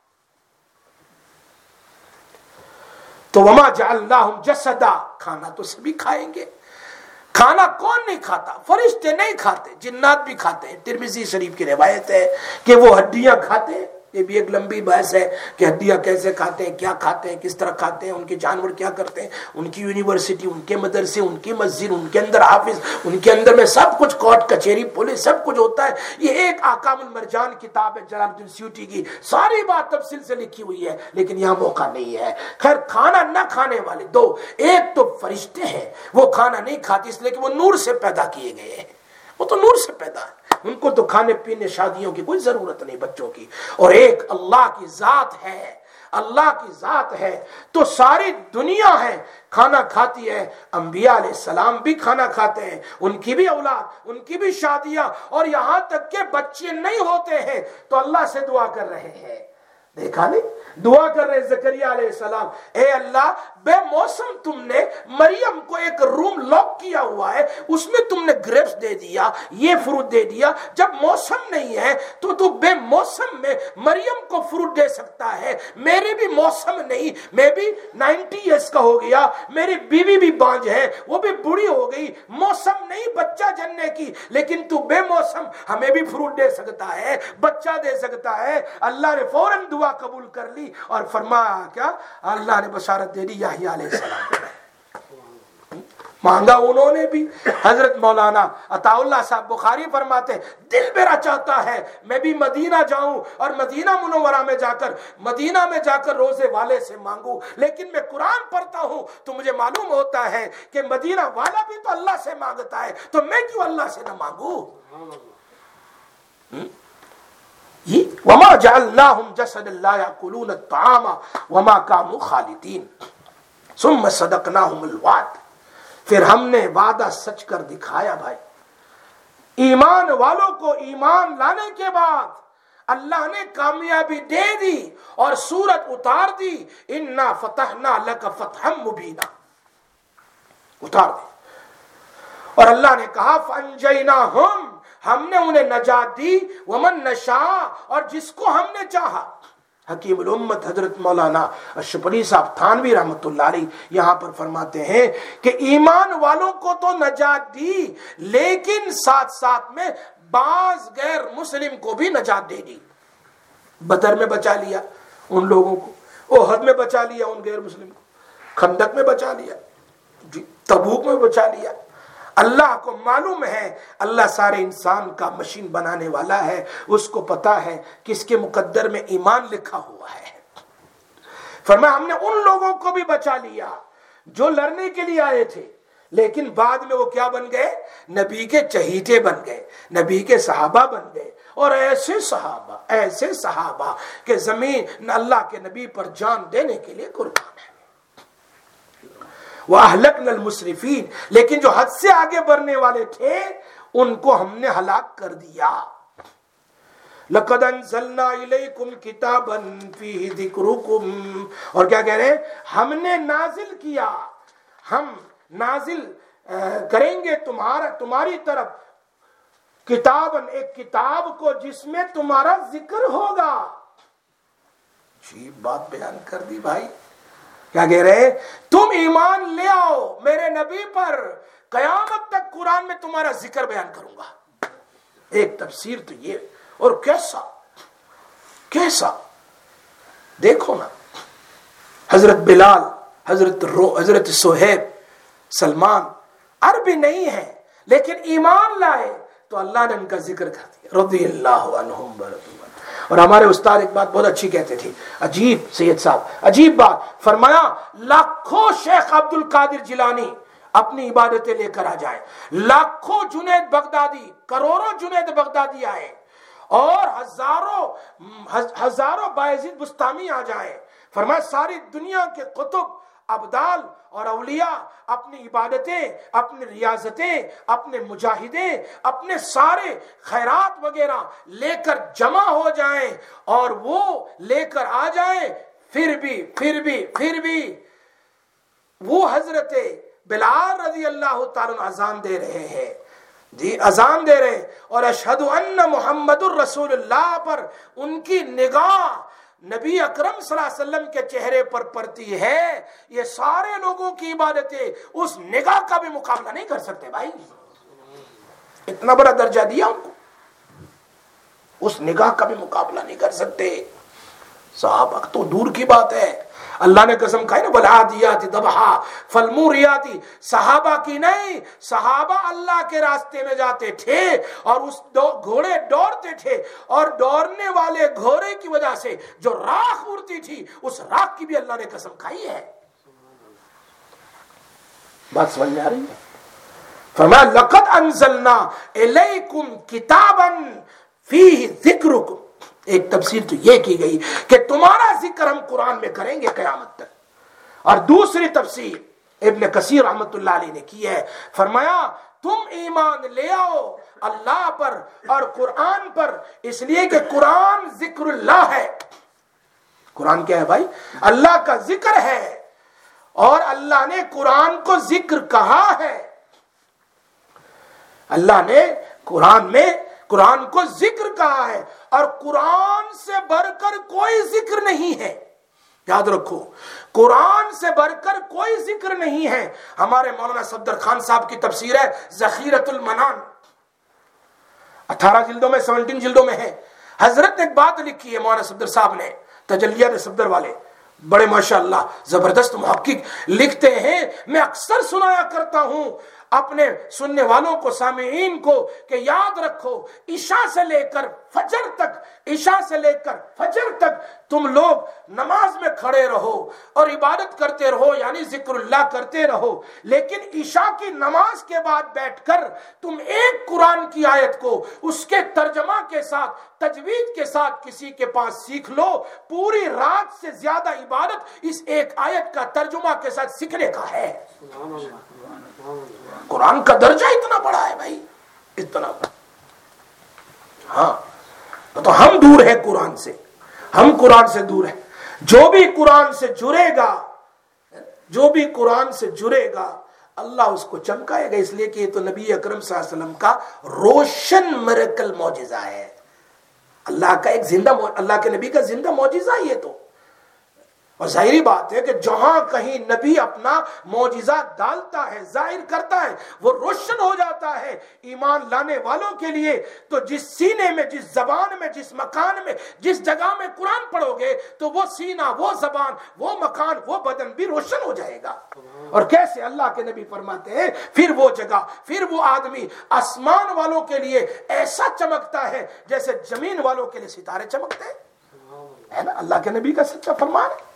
تو وما جعلناہم جسدا، کھانا تو سبھی کھائیں گے۔ کھانا کون نہیں کھاتا؟ فرشتے نہیں کھاتے، جنات بھی کھاتے ہیں۔ ترمذی شریف کی روایت ہے کہ وہ ہڈیاں کھاتے ہیں۔ یہ بھی ایک لمبی بحث ہے کہ ہڈیاں کیسے کھاتے ہیں، کیا کھاتے ہیں، کس طرح کھاتے ہیں، ان کے جانور کیا کرتے ہیں، ان کی یونیورسٹی، ان کے مدرسے، ان کی مسجد، ان کے اندر حافظ، ان کے اندر میں سب کچھ، کورٹ کچہری پولیس سب کچھ ہوتا ہے۔ یہ ایک احکام المرجان کتاب ہے جلال الدین سیوطی کی، ساری بات تفصیل سے لکھی ہوئی ہے، لیکن یہاں موقع نہیں ہے۔ خیر، کھانا نہ کھانے والے دو، ایک تو فرشتے ہیں، وہ کھانا نہیں کھاتے اس لیے کہ وہ نور سے پیدا کیے گئے ہیں، وہ تو نور سے پیدا ہے، ان کو تو کھانے پینے شادیوں کی کوئی ضرورت نہیں بچوں کی۔ اور ایک اللہ کی ذات ہے، اللہ کی ذات ہے تو ساری دنیا ہے کھانا کھاتی ہے۔ انبیاء علیہ السلام بھی کھانا کھاتے ہیں، ان کی بھی اولاد، ان کی بھی شادیاں، اور یہاں تک کہ بچے نہیں ہوتے ہیں تو اللہ سے دعا کر رہے ہیں۔ دیکھا نہیں؟ دعا کر رہے زکریا علیہ السلام، اے اللہ بے موسم تم نے مریم کو ایک روم لاک کیا ہوا ہے، اس میں تم نے گریپس دے دیا، یہ فروٹ دے دیا، جب موسم نہیں ہے تو تو بے موسم میں مریم کو فروٹ دے سکتا ہے، میری بھی موسم نہیں، میں بھی نائنٹی ایئرس کا ہو گیا، میری بیوی بھی بانج ہے، وہ بھی بوڑھی ہو گئی، موسم نہیں بچہ جننے کی، لیکن تو بے موسم ہمیں بھی فروٹ دے سکتا ہے، بچہ دے سکتا ہے۔ اللہ نے فوراً دعا قبول کر لی اور فرمایا کیا؟ اللہ نے بشارت دے دی یحییٰ علیہ السلام۔ مانگا انہوں نے بھی۔ حضرت مولانا عطا اللہ صاحب بخاری فرماتے ہیں دل میرا چاہتا ہے میں بھی مدینہ جاؤں اور مدینہ منورہ میں جا کر مدینہ میں جا کر روزے والے سے مانگوں، لیکن میں قرآن پڑھتا ہوں تو مجھے معلوم ہوتا ہے کہ مدینہ والا بھی تو اللہ سے مانگتا ہے، تو میں کیوں اللہ سے نہ مانگوں؟ وما جعلناهم جسدا لا يأكلون الطعام وما كانوا خالدين ثم صدقناهم الوعد، پھر ہم نے وعدہ سچ کر دکھایا۔ بھائی، ایمان والوں کو ایمان لانے کے بعد اللہ نے کامیابی دے دی اور سورت اتار دی، انا فتحنا لک فتحا مبینا، اتار دی، اور اللہ نے کہا فانجیناہم، ہم نے انہیں نجات دی، ومن نشاء، اور جس کو ہم نے چاہا۔ حکیم الامت حضرت مولانا اشرفی صاحب تھانوی رحمۃ اللہ علیہ یہاں پر فرماتے ہیں کہ ایمان والوں کو تو نجات دی، لیکن ساتھ ساتھ میں بعض غیر مسلم کو بھی نجات دے دی۔ بدر میں بچا لیا ان لوگوں کو، احد میں بچا لیا ان غیر مسلم کو، خندق میں بچا لیا، جی تبوک میں بچا لیا۔ اللہ کو معلوم ہے اللہ سارے انسان کا مشین بنانے والا ہے، اس کو پتا ہے کس کے مقدر میں ایمان لکھا ہوا ہے۔ فرمایا ہم نے ان لوگوں کو بھی بچا لیا جو لڑنے کے لیے آئے تھے، لیکن بعد میں وہ کیا بن گئے؟ نبی کے چہیتے بن گئے، نبی کے صحابہ بن گئے، اور ایسے صحابہ ایسے صحابہ کہ زمین اللہ کے نبی پر جان دینے کے لیے قربان ہے۔ وَأَهْلَكْنَا الْمُسْرِفِينَ، لیکن جو حد سے آگے بڑھنے والے تھے ان کو ہم نے ہلاک کر دیا۔ لَقَدْ أَنزَلْنَا إِلَيْكُمْ كِتَابًا فِيهِ ذِكْرُكُمْ، اور کیا کہہ رہے ہیں؟ ہم نے نازل کیا، ہم نازل کریں گے تمہارا تمہاری طرف کتاباً، ایک کتاب کو جس میں تمہارا ذکر ہوگا۔ عجیب بات بیان کر دی بھائی۔ کیا کہہ رہے؟ تم ایمان لے آؤ میرے نبی پر، قیامت تک قرآن میں تمہارا ذکر بیان کروں گا۔ ایک تفسیر تو یہ، اور کیسا کیسا دیکھو نا، حضرت بلال، حضرت رو حضرت صہیب، سلمان عربی نہیں ہے لیکن ایمان لائے تو اللہ نے ان کا ذکر کر دیا، رضی اللہ عنہم ورضوا۔ اور ہمارے استاد ایک بات بہت اچھی کہتے تھے، عجیب سید صاحب عجیب بات فرمایا، لاکھوں شیخ عبد القادر جیلانی اپنی عبادتیں لے کر آ جائیں، لاکھوں جنید بغدادی، کروڑوں جنید بغدادی آئے، اور ہزاروں ہزاروں بایزید بستامی آ جائیں، فرمایا ساری دنیا کے قطب، ابدال اور اولیاء اپنی عبادتیں، اپنی ریاضتیں، اپنے مجاہدیں، اپنے سارے خیرات وغیرہ لے کر جمع ہو جائیں اور وہ لے کر آ جائیں، پھر بھی پھر بھی پھر بھی وہ حضرت بلال رضی اللہ تعالیٰ عنہ اذان دے رہے ہیں، جی اذان دے رہے، اور اشہد ان محمد الرسول اللہ پر ان کی نگاہ نبی اکرم صلی اللہ علیہ وسلم کے چہرے پر پڑتی ہے، یہ سارے لوگوں کی عبادتیں اس نگاہ کا بھی مقابلہ نہیں کر سکتے بھائی، اتنا بڑا درجہ دیا ان کو، اس نگاہ کا بھی مقابلہ نہیں کر سکتے۔ صحابہ تو دور کی بات ہے، اللہ نے قسم کھائی نا والعادیات ضبحا فالموریات، صحابہ کی نہیں، صحابہ اللہ کے راستے میں جاتے تھے اور اس گھوڑے دوڑتے تھے، اور دوڑنے والے گھوڑے کی وجہ سے جو راکھ اڑتی تھی اس راکھ کی بھی اللہ نے قسم کھائی ہے۔ بات سمجھ میں آ رہی ہے؟ فرمایا لقد انزلنا الیکم کتابا فیہ ذکرکم، ایک تفسیر تو یہ کی گئی کہ تمہارا ذکر ہم قرآن میں کریں گے قیامت تک، اور دوسری تفسیر ابن کثیر رحمت اللہ علیہ نے کی ہے، فرمایا تم ایمان لے آؤ اللہ پر اور قرآن پر، اس لیے کہ قرآن ذکر اللہ ہے۔ قرآن کیا ہے بھائی؟ اللہ کا ذکر ہے، اور اللہ نے قرآن کو ذکر کہا ہے، اللہ نے قرآن میں قرآن کو ذکر کہا ہے، اور قرآن سے بڑھ کر کوئی ذکر نہیں ہے، یاد رکھو قرآن سے بڑھ کر کوئی ذکر نہیں ہے۔ ہمارے مولانا صفدر خان صاحب کی تفسیر ہے ذخیرۃ المنان، اٹھارہ جلدوں میں سیونٹین جلدوں میں ہے۔ حضرت نے ایک بات لکھی ہے مولانا صفدر صاحب نے، تجلیات صفدر والے بڑے ماشاءاللہ زبردست محقق لکھتے ہیں، میں اکثر سنایا کرتا ہوں اپنے سننے والوں کو، سامعین کو، کہ یاد رکھو عشاء سے لے کر فجر تک، عشاء سے لے کر فجر تک تم لوگ نماز میں کھڑے رہو اور عبادت کرتے رہو، یعنی ذکر اللہ کرتے رہو، لیکن عشاء کی نماز کے بعد بیٹھ کر تم ایک قرآن کی آیت کو اس کے ترجمہ کے ساتھ، تجوید کے ساتھ کسی کے پاس سیکھ لو، پوری رات سے زیادہ عبادت اس ایک آیت کا ترجمہ کے ساتھ سیکھنے کا ہے۔ قرآن کا درجہ اتنا بڑا ہے بھائی، اتنا بڑا۔ ہاں تو ہم دور ہیں قرآن سے، ہم قرآن سے دور ہیں۔ جو بھی قرآن سے جڑے گا، جو بھی قرآن سے جڑے گا اللہ اس کو چمکائے گا، اس لیے کہ یہ تو نبی اکرم صلی اللہ علیہ وسلم کا روشن میریکل معجزہ ہے، اللہ کا ایک زندہ، اللہ کے نبی کا زندہ معجزہ یہ تو۔ اور ظاہری بات ہے کہ جہاں کہیں نبی اپنا معجزہ ڈالتا ہے، ظاہر کرتا ہے، وہ روشن ہو جاتا ہے ایمان لانے والوں کے لیے۔ تو جس سینے میں، جس زبان میں، جس مکان میں، جس جگہ میں قرآن پڑھو گے تو وہ سینہ، وہ زبان، وہ مکان، وہ بدن بھی روشن ہو جائے گا۔ اور کیسے؟ اللہ کے نبی فرماتے ہیں پھر وہ جگہ، پھر وہ آدمی آسمان والوں کے لیے ایسا چمکتا ہے جیسے زمین والوں کے لیے ستارے چمکتے ہیں، ہے نا؟ اللہ کے نبی کا سچا فرمان ہے۔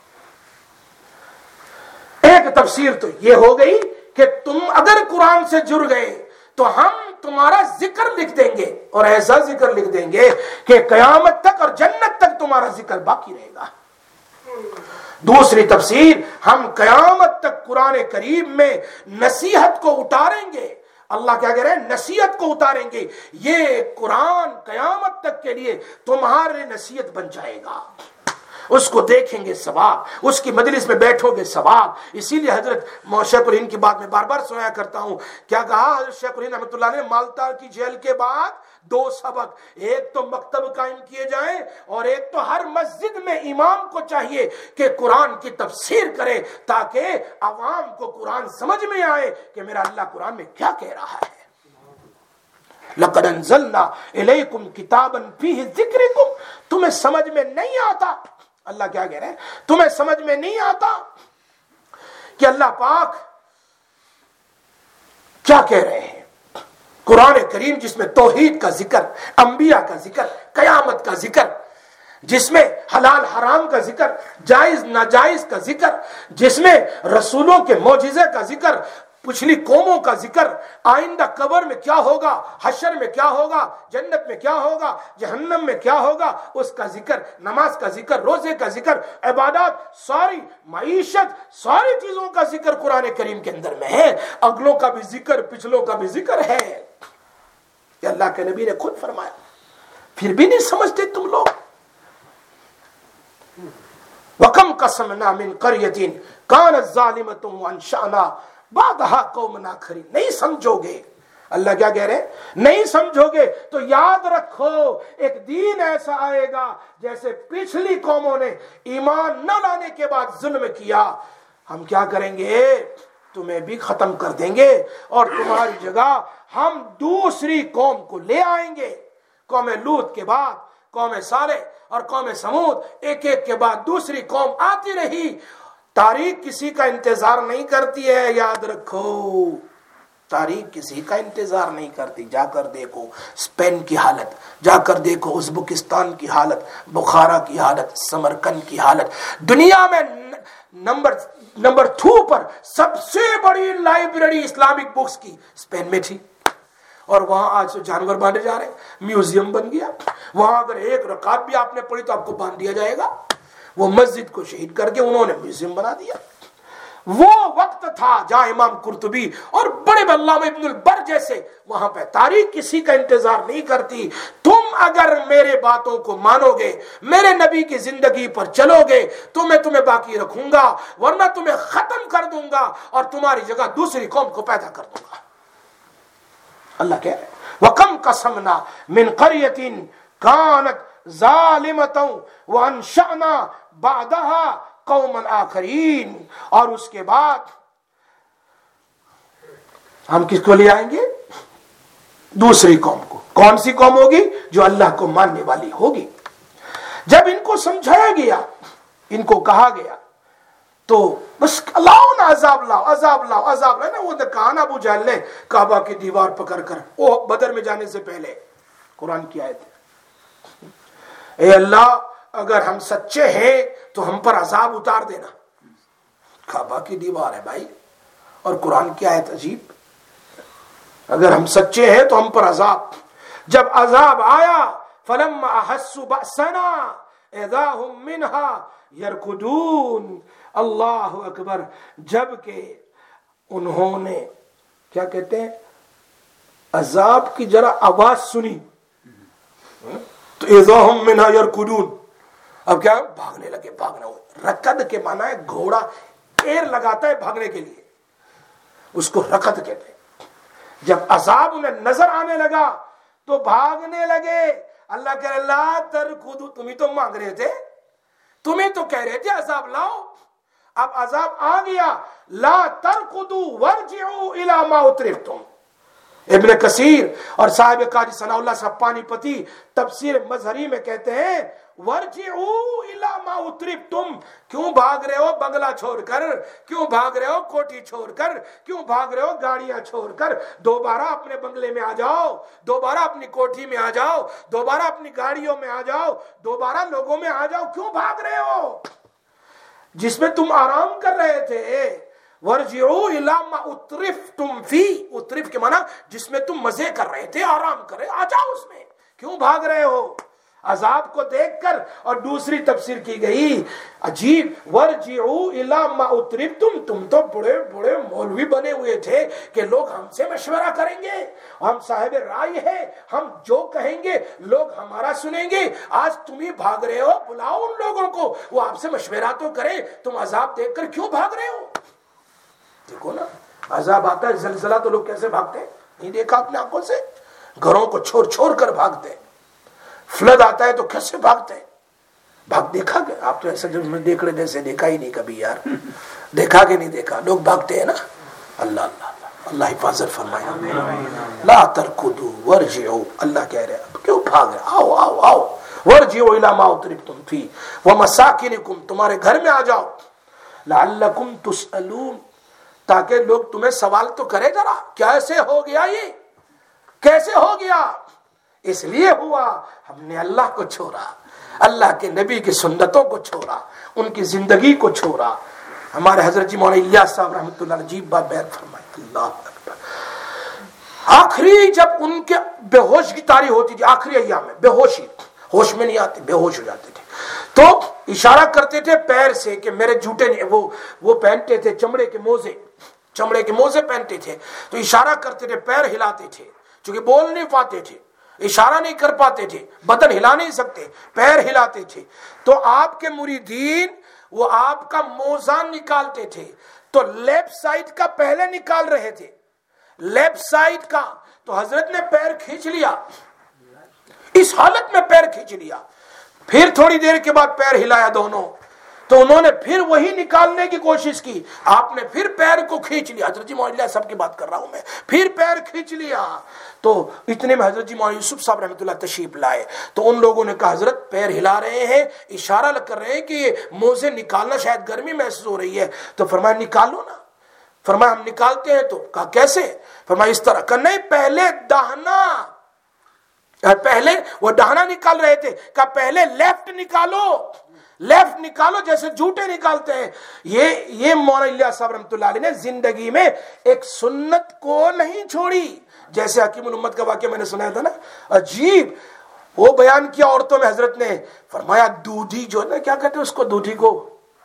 ایک تفسیر تو یہ ہو گئی کہ تم اگر قرآن سے جڑ گئے تو ہم تمہارا ذکر لکھ دیں گے، اور ایسا ذکر لکھ دیں گے کہ قیامت تک اور جنت تک تمہارا ذکر باقی رہے گا۔ دوسری تفسیر، ہم قیامت تک قرآن کریم میں نصیحت کو اتاریں گے، اللہ کیا کہہ رہے ہیں؟ نصیحت کو اتاریں گے، یہ قرآن قیامت تک کے لیے تمہارے نصیحت بن جائے گا، اس کو دیکھیں گے ثواب، اس کی مجلس میں بیٹھو گے ثواب۔ اسی لیے حضرت شیخ الہند کی بات میں بار بار سنایا کرتا ہوں، کیا کہا حضرت شیخ الہند رحمۃ اللہ نے؟ مالتا کی جیل کے بعد دو سبق، ایک تو مکتب قائم کیے جائیں، اور ایک تو ہر مسجد میں امام کو چاہیے کہ قرآن کی تفسیر کرے تاکہ عوام کو قرآن سمجھ میں آئے کہ میرا اللہ قرآن میں کیا کہہ رہا ہے۔ لقد انزلنا الیکم کتابا فیہ ذکرکم، تمہیں سمجھ میں نہیں آتا، اللہ کیا کہہ رہے ہیں؟ تمہیں سمجھ میں نہیں آتا کہ اللہ پاک کیا کہہ رہے ہیں؟ قرآن کریم جس میں توحید کا ذکر، انبیاء کا ذکر، قیامت کا ذکر، جس میں حلال حرام کا ذکر، جائز ناجائز کا ذکر، جس میں رسولوں کے معجزے کا ذکر، پچھلی قوموں کا ذکر، آئندہ قبر میں کیا ہوگا، حشر میں کیا ہوگا، جنت میں کیا ہوگا، جہنم میں کیا ہوگا، اس کا ذکر، نماز کا ذکر، روزے کا ذکر، عبادات، ساری معیشت، ساری چیزوں کا ذکر قرآن کریم کے اندر میں ہے۔ اگلوں کا بھی ذکر، پچھلوں کا بھی ذکر ہے، یہ اللہ کے نبی نے خود فرمایا۔ پھر بھی نہیں سمجھتے تم لوگ۔ وَكَمْ قَسَمْنَا مِنْ قَرْيَةٍ كَانَتْ ظَالِمَةٌ وَأَنشَأْنَا بَعْدَهَا قَوْمًا آخَرِينَ۔ نہیں سمجھو گے، اللہ کیا کہہ رہے ہیں؟ نہیں سمجھو گے تو یاد رکھو ایک دین ایسا آئے گا جیسے پچھلی قوموں نے ایمان نہ لانے کے بعد ظلم کیا، ہم کیا کریں گے؟ تمہیں بھی ختم کر دیں گے اور تمہاری جگہ ہم دوسری قوم کو لے آئیں گے۔ قوم لوط کے بعد قوم صالح اور قوم سمود، ایک ایک کے بعد دوسری قوم آتی رہی۔ تاریخ کسی کا انتظار نہیں کرتی ہے، یاد رکھو، تاریخ کسی کا انتظار نہیں کرتی۔ جا کر دیکھو اسپین کی حالت، جا کر دیکھو ازبکستان کی حالت، بخارا کی حالت، سمرقند کی حالت۔ دنیا میں نمبر نمبر ٹو پر سب سے بڑی لائبریری اسلامک بکس کی اسپین میں تھی، اور وہاں آج جانور باندھے جا رہے ہیں، میوزیم بن گیا۔ وہاں اگر ایک رکعت بھی آپ نے پڑھی تو آپ کو باندھ دیا جائے گا۔ وہ مسجد کو شہید کر کے انہوں نے میوزیم بنا دیا۔ وہ وقت تھا جہاں امام قرطبی اور بڑے علامہ ابن البر جیسے، وہاں پہ تاریخ کسی کا انتظار نہیں کرتی۔ تم اگر میرے باتوں کو مانو گے، میرے نبی کی زندگی پر چلو گے تو میں تمہیں باقی رکھوں گا، ورنہ تمہیں ختم کر دوں گا اور تمہاری جگہ دوسری قوم کو پیدا کر دوں گا۔ اللہ کہہ رہے وَكَمْ قَسَمْنَا مِنْ قَرْيَةٍ كَانَتْ ظَالِمَةً وَأَنشَأْنَا بَعْدَهَا قومن آخرین، اور اس کے بعد ہم کس کو لے آئیں گے؟ دوسری قوم کو۔ کون سی قوم ہوگی؟ جو اللہ کو ماننے والی ہوگی۔ جب ان کو سمجھایا گیا، ان کو کہا گیا تو بس لاؤ نا عذاب لاؤ، عذاب لاؤ، عذاب لاؤ نا۔ وہ کہا نا ابو جہل نے کعبہ کی دیوار پکڑ کر، وہ بدر میں جانے سے پہلے، قرآن کی آیت ہے، اے اللہ اگر ہم سچے ہیں تو ہم پر عذاب اتار دینا۔ کعبہ کی دیوار ہے بھائی، اور قرآن کی آیت عجیب، اگر ہم سچے ہیں تو ہم پر عذاب۔ جب عذاب آیا فلما احسوا بأسنا اذا هم منها يركضون، اللہ اکبر، جب کہ انہوں نے کیا کہتے ہیں، عذاب کی ذرا آواز سنی تو اذا هم منها يركضون، اب کیا بھاگنے لگے، بھاگنا ہو۔ رکد کے معنی ہے گھوڑا پیر لگاتا ہے بھاگنے کے لیے، اس کو رکد کہتے ہیں۔ جب عذاب انہیں نظر آنے لگا تو بھاگنے لگے۔ اللہ کہہ رہے لا ترکضوا، تمہیں تو مانگ رہے تھے، تمہیں تو کہہ رہے تھے عذاب لاؤ، اب عذاب آ گیا۔ لا ترکضوا وارجعوا الی ما اترفتم۔ ابن کثیر اور صاحب قاری ثناء اللہ صاحب پانی پتی تفسیر مظہری میں کہتے ہیں ورجعوا الی ما اترفتم، کیوں بھاگ رہے ہو بنگلہ چھوڑ کر، کیوں بھاگ رہے ہو کوٹھی چھوڑ کر، کیوں بھاگ رہے ہو گاڑیاں چھوڑ کر؟ دوبارہ اپنے بنگلے میں آ جاؤ، دوبارہ اپنی کوٹھی میں آ جاؤ، دوبارہ اپنی گاڑیوں میں آ جاؤ، دوبارہ لوگوں میں آ جاؤ۔ کیوں بھاگ رہے ہو جس میں تم آرام کر رہے تھے؟ ورجعوا الی ما اترفتم فی، اترف کے معنی جس میں تم مزے کر رہے تھے، آرام کر رہے، آ جاؤ اس میں، کیوں بھاگ رہے ہو؟ عذاب کو دیکھ کر۔ اور دوسری تفسیر کی گئی عجیب، ورجعوا الی ما اترفتم، تم تو بڑے بڑے مولوی بنے ہوئے تھے کہ لوگ ہم سے مشورہ کریں گے، ہم صاحب رائے ہیں، ہم جو کہیں گے لوگ ہمارا سنیں گے۔ آج تم ہی بھاگ رہے ہو، بلاؤ ان لوگوں کو، وہ آپ سے مشورہ تو کریں، تم عذاب دیکھ کر کیوں بھاگ رہے ہو؟ دیکھو نا، عذاب آتا ہے، زلزلہ تو لوگ کیسے بھاگتے ہیں؟ نہیں دیکھا اپنے آنکھوں سے؟ گھروں کو چھوڑ چھوڑ کر بھاگتے ہیں۔ فلڈ آتا ہے تو کیسے بھاگتے ہیں؟ بھاگ دیکھا کہ آپ تو ایسا جب میں دیکھ رہے جیسے دیکھا ہی نہیں کبھی یار، دیکھا کہ نہیں دیکھا، لوگ بھاگتے ہیں نا۔ اللہ اللہ اللہ اللہ حفاظت فرمائے۔ لا ترکضوا وارجعوا، اللہ کہہ رہے ہیں کیوں بھاگ رہے؟ آؤ آؤ آؤ، وارجعوا الی ما اترفتم فی ومساکنکم، تمہارے گھر میں آ جاؤ، لعلکم تسألون، تاکہ لوگ تمہیں سوال تو کرے ذرا، کیسے ہو گیا یہ، کیسے ہو گیا؟ اس لیے ہوا ہم نے اللہ کو چھوڑا، اللہ کے نبی کی سنتوں کو چھوڑا، ان کی زندگی کو چھوڑا، ہمارے حضرت جی مولانا الیاس صاحب رحمۃ اللہ علیہ عجیب بات بیان فرمائے. اللہ اکبر. آخری جب ان کے بے ہوش کی تاری ہوتی تھی آخری ایام میں، بے ہوشی، ہوش میں نہیں آتے، بے ہوش ہو جاتے تھے، تو اشارہ کرتے تھے پیر سے کہ میرے جھوٹے نہیں. وہ وہ پہنتے تھے چمڑے کے موزے، چمڑے کے موزے پہنتے تھے، تو اشارہ کرتے تھے، پیر ہلاتے تھے، چونکہ بول نہیں پاتے تھے، اشارہ نہیں کر پاتے تھے، بدن ہلا نہیں سکتے، پیر ہلاتے تھے. تو آپ کے مریدین وہ آپ کا موزان نکالتے تھے، تو لیفٹ سائڈ کا پہلے نکال رہے تھے، لیفٹ سائڈ کا، تو حضرت نے پیر کھینچ لیا، اس حالت میں پیر کھینچ لیا، پھر تھوڑی دیر کے بعد پیر ہلایا دونوں، تو انہوں نے پھر وہی نکالنے کی کوشش کی، آپ نے پھر پیر کو کھینچ لیا. حضرت جی مولانا صاحب کی بات کر رہا ہوں میں، پھر پیر کھینچ لیا. تو اتنے میں حضرت جی مولانا یوسف صاحب رحمۃ اللہ تشریف لائے، تو ان لوگوں نے کہا حضرت پیر ہلا رہے ہیں، اشارہ کر رہے ہیں کہ یہ موزے نکالنا، شاید گرمی محسوس ہو رہی ہے. تو فرمایا نکالو نا. فرمایا ہم نکالتے ہیں. تو کہا کیسے؟ فرمایا اس طرح. کہ نہیں، پہلے داہنا، پہلے وہ داہنا نکال رہے تھے، کہا پہلے لیفٹ نکالو، لیفٹ نکالو جیسے جھوٹے نکالتے ہیں. یہ یہ مولانا الیاس صاحب رحمۃ اللہ علیہ نے زندگی میں ایک سنت کو نہیں چھوڑی. جیسے حکیم الامت کا واقعہ میں نے سنایا تھا نا، عجیب وہ بیان کیا عورتوں میں. حضرت نے فرمایا دودھی جو ہے نا، کیا کہتے ہیں اس کو، دودھی کو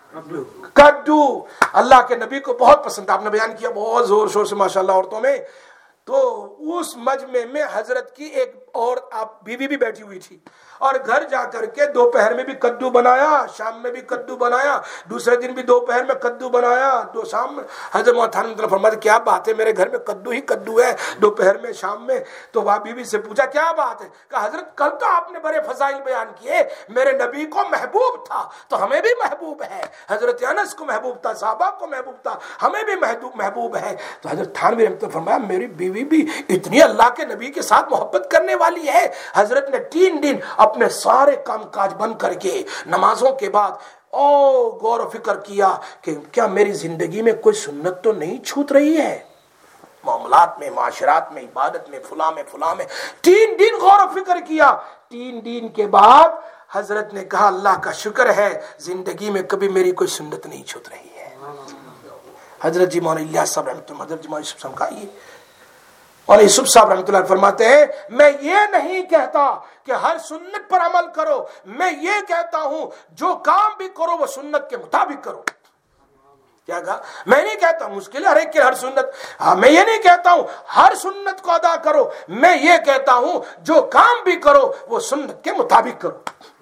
کدو، اللہ کے نبی کو بہت پسند. آپ نے بیان کیا بہت زور شور سے ماشاءاللہ عورتوں میں. تو اس مجمع میں حضرت کی ایک اور آپ بیوی بھی بیٹھی ہوئی تھی، اور گھر جا کر کے دوپہر میں بھی کدو بنایا، شام میں بھی کدو بنایا، دوسرے دن بھی دوپہر میں کدو بنایا، دو شام میں. حضرت مولانا نے فرمایا کیا بات ہے، میرے گھر میں کدو ہی کدو ہے دوپہر میں شام میں. تو وہ بیوی سے پوچھا کیا بات ہے؟ کہ حضرت کل تو آپ نے بڑے فضائل بیان کیے، میرے نبی کو محبوب تھا تو ہمیں بھی محبوب ہے، حضرت انس کو محبوب تھا، صحابہ کو محبوب تھا، ہمیں بھی محبوب ہے. تو حضرت تھانوی رحمۃ اللہ فرمایا میری بیوی بھی اتنی اللہ کے نبی کے ساتھ محبت کرنے والی ہے. حضرت نے تین دن اپنے سارے کام کاج بند کر کے نمازوں کے بعد او غور و فکر کیا کہ کیا میری زندگی میں کوئی سنت تو نہیں چھوٹ رہی ہے، معاملات میں، معاشرات میں، عبادت میں، فلاں میں فلاں میں. تین دن غور و فکر کیا. تین دن کے بعد حضرت نے کہا اللہ کا شکر ہے زندگی میں کبھی میری کوئی سنت نہیں چھوٹ رہی ہے. حضرت جی مولانا الیاس صاحب رحمۃ اللہ، حضرت جی مولانا یوسف صاحب کا یہ اور یوسف صاحب رحمۃ اللہ فرماتے ہیں میں یہ نہیں کہتا کہ ہر سنت پر عمل کرو، میں یہ کہتا ہوں جو کام بھی کرو وہ سنت کے مطابق کرو. کیا کہا؟ میں نہیں کہتا ہوں مشکل ہے ہر ایک کی ہر سنت، ہاں میں یہ نہیں کہتا ہوں ہر سنت کو ادا کرو، میں یہ کہتا ہوں جو کام بھی کرو وہ سنت کے مطابق کرو.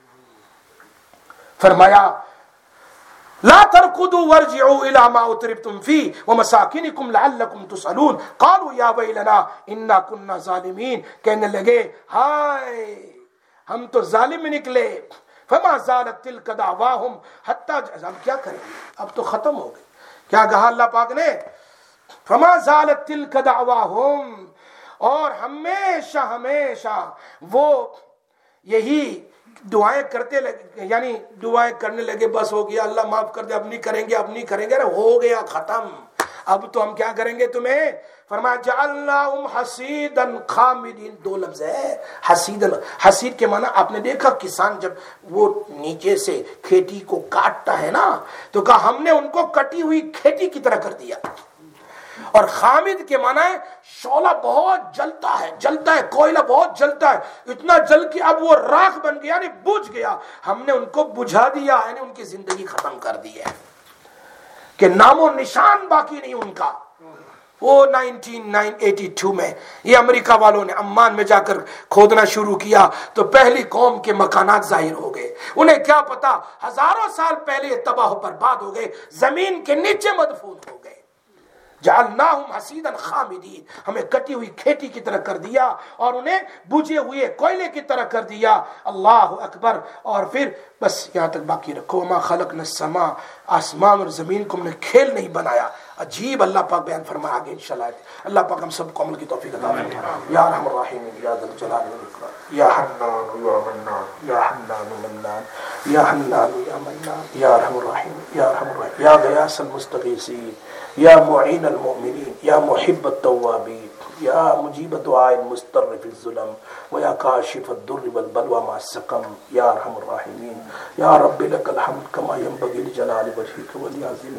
فرمایا لا تركضوا وارجعوا الى ما اترفتم فيه ومساكنكم لعلكم تسألون قالوا يا ويلنا انا كنا ظالمين. کہنے لگے ہائے ہم تو ظالم نکلے. فما زالت تلك دعواهم حتى، ہم کیا کریں اب تو ختم ہو گئے. کیا کہا اللہ پاک نے؟ فما زالت تلك دعواهم، اور ہمیشہ ہمیشہ وہ یہی دعائیں کرتے لگے، یعنی دعائیں کرنے لگے بس ہو گیا اللہ معاف کر دے، اب نہیں کریں گے اب نہیں کریں گے، ہو گیا ختم، اب تو ہم کیا کریں گے تمہیں. فرمایا جعلناہم حصیدا خامدین. دو لفظ ہے حصیدا. حصید کے معنی آپ نے دیکھا کسان جب وہ نیچے سے کھیتی کو کاٹتا ہے نا تو کہا ہم نے ان کو کٹی ہوئی کھیتی کی طرح کر دیا. اور خامد کے معنی ہے شعلہ بہت جلتا ہے، جلتا ہے کوئلہ بہت جلتا ہے، اتنا جل کے اب وہ راکھ بن گیا یعنی بجھ گیا، ہم نے ان کو بجھا دیا یعنی ان کی زندگی ختم کر دی ہے کہ نام و نشان باقی نہیں ان کا. وہ نائنٹین ایٹی ٹو میں یہ امریکہ والوں نے عمان میں جا کر کھودنا شروع کیا تو پہلی قوم کے مکانات ظاہر ہو گئے. انہیں کیا پتا ہزاروں سال پہلے یہ تباہ و برباد ہو گئے، زمین کے نیچے مدفون ہو گئے. جعلناہم حصیدا خامدین، ہمیں کٹی ہوئی کھیتی کی طرح کر دیا اور انہیں بجھے ہوئے کوئلے کی طرح کر دیا. اللہ اکبر. اور پھر بس یہاں تک باقی رکھو وما خلقنا السماء، آسمان اور زمین کو ہم نے کھیل نہیں بنایا. عجیب اللہ پاک بیان فرمایا آگے انشاءاللہ. اللہ پاک ہم سب کو عمل کی توفیق عطا فرمائے. یا ارحم الراحمین یا ذا الجلال والاکرام یا حنان یا منان یا حنان منان یا حنان یا منان یا ارحم الراحمین یا ارحم الراحمین یا غیاث المستغیثین یا معین المؤمنین یا محب التوابین. یا مجیب دعاء المضطر فی الظلم ویا کاشف الضر والبلوى مع السقم یا ارحم الراحمین یا رب لک الحمد کما ينبغي لجلال وجهك ولعظیم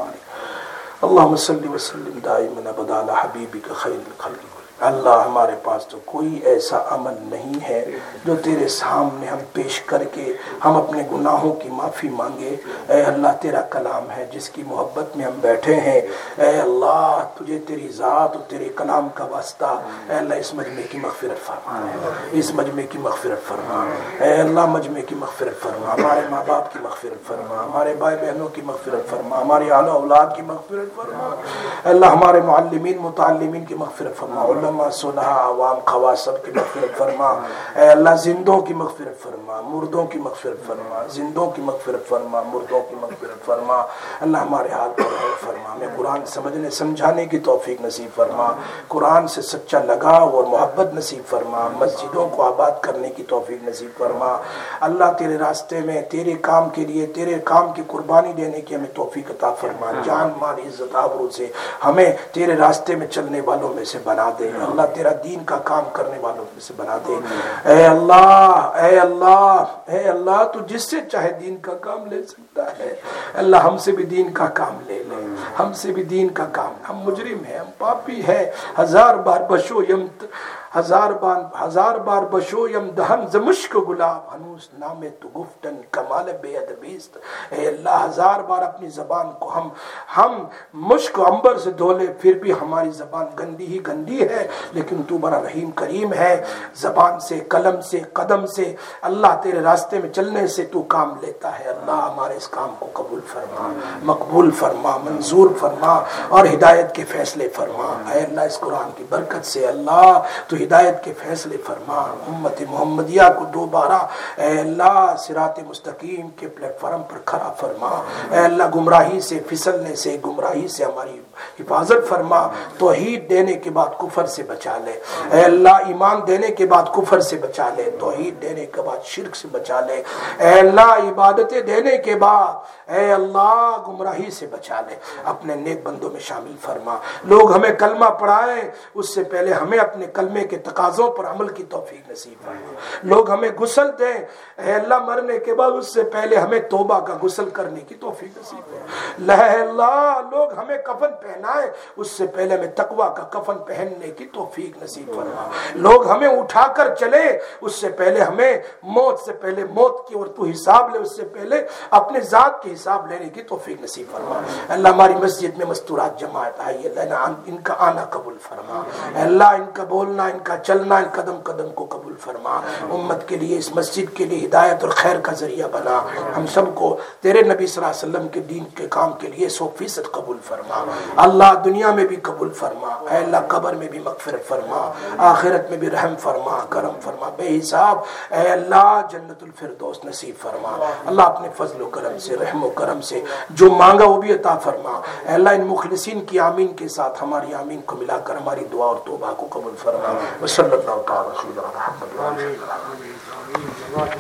سلطانک اللهم صل وسلم دائما ابدا علی حبیبک خیر الخلق. اللہ ہمارے پاس تو کوئی ایسا عمل نہیں ہے جو تیرے سامنے ہم پیش کر کے ہم اپنے گناہوں کی معافی مانگے. اے اللہ تیرا کلام ہے جس کی محبت میں ہم بیٹھے ہیں. اے اللہ تجھے تیری ذات اور تیرے کلام کا واسطہ اے اللہ اس مجمع کی مغفرت فرما, اس مجمع کی مغفرت فرما. اے اللہ مجمع کی مغفرت فرما, ہمارے ماں باپ کی مغفرت فرما, ہمارے بھائی بہنوں کی مغفرت فرما, ہماری اعلیٰ اولاد کی مغفرت فرما. اے اللہ ہمارے معلمین متعلمین کی مغفرت فرما, علماء صلحاء عوام خواص سب کی مغفرت فرما. اے اللہ زندوں کی مغفرت فرما, مردوں کی مغفرت فرما, زندوں کی مغفرت فرما, مردوں کی مغفرت فرما. اللہ ہمارے حال پر رحم فرما, ہمیں قرآن سمجھنے سمجھانے کی توفیق نصیب فرما, قرآن سے سچا لگاؤ اور محبت نصیب فرما, مسجدوں کو آباد کرنے کی توفیق نصیب فرما. اللہ تیرے راستے میں تیرے کام کے لیے تیرے کام کی قربانی دینے کی ہمیں توفیق عطا فرما. جان مال عزت آبرو سے ہمیں تیرے راستے میں چلنے والوں میں سے بنا دے. اللہ تیرا دین کا کام کرنے والوں میں سے بنا دے. اے اللہ اے اللہ اے اللہ تو جس سے چاہے دین کا کام لے سکتا ہے. اللہ ہم سے بھی دین کا کام لے لے, ہم سے بھی دین کا کام. ہم مجرم ہیں, ہم پاپی ہیں, ہزار بار بشو یم ہزار بار ہزار بار بشو یم دہن زمشک گلاب ہنوس نام تو گفتن کمال بے ادبیست. اے اللہ ہزار بار اپنی زبان کو ہم ہم مشک عنبر سے دھولے پھر بھی ہماری زبان گندی ہی گندی ہے, لیکن تو بڑا رحیم کریم ہے. زبان سے قلم سے قدم سے اللہ تیرے راستے میں چلنے سے تو کام لیتا ہے. اللہ ہمارے اس کام کو قبول فرما, مقبول فرما, منظور فرما اور ہدایت کے فیصلے فرما. اے اللہ اس قرآن کی برکت سے اللہ تو ہدایت کے فیصلے فرما. امت محمدیہ کو دوبارہ اے اللہ صراط مستقیم کے پلیٹ فارم پر کھڑا فرما. اے اللہ گمراہی سے پھسلنے سے گمراہی سے ہماری حفاظت فرما. توحید دینے کے بعد کفر سے بچا لے. اے اللہ ایمان دینے کے بعد کفر سے بچا لے, توحید دینے کے بعد شرک سے بچا لے. اے اللہ عبادتیں دینے کے بعد اے اللہ گمراہی سے بچا لے. اپنے نیک بندوں میں شامل فرما. لوگ ہمیں کلمہ پڑھائیں اس سے پہلے ہمیں اپنے کلمے کے تقاضوں پر عمل کی توفیق نصیب فرما. لوگ ہمیں غسل دیں اے اللہ مرنے کے بعد اس سے پہلے ہمیں توبہ کا غسل کرنے کی توفیق نصیب فرما. اے اللہ لوگ ہمیں کفن پہنائے اس سے پہلے ہمیں تقوی کا کفن پہننے کی توفیق نصیب فرما. لوگ ہمیں اٹھا کر چلے اس سے پہلے ہمیں موت سے پہلے موت کی اور تو حساب لے اس سے پہلے اپنے ذات کے حساب لینے کی توفیق نصیب فرما. اللہ ہماری مسجد میں مستورات جماعت آئی اللہ ان کا آنا قبول فرما. اللہ ان کا بولنا ان کا چلنا ان قدم قدم کو قبول فرما. امت کے لیے اس مسجد کے لیے ہدایت اور خیر کا ذریعہ بنا. ہم سب کو تیرے نبی صلی اللہ علیہ وسلم کے دین کے کام کے لیے سو فیصد قبول فرما. اللہ دنیا میں بھی قبول فرما. اے اللہ قبر میں بھی مغفرت فرما, آخرت میں بھی رحم فرما, کرم فرما بے حساب. اے اللہ جنت الفردوس نصیب فرما. اللہ اپنے فضل و کرم سے رحم و کرم سے جو مانگا وہ بھی عطا فرما. اے اللہ ان مخلصین کی آمین کے ساتھ ہماری آمین کو ملا کر ہماری دعا اور توبہ کو قبول فرما. وصلی اللہ تعالی علی محمد.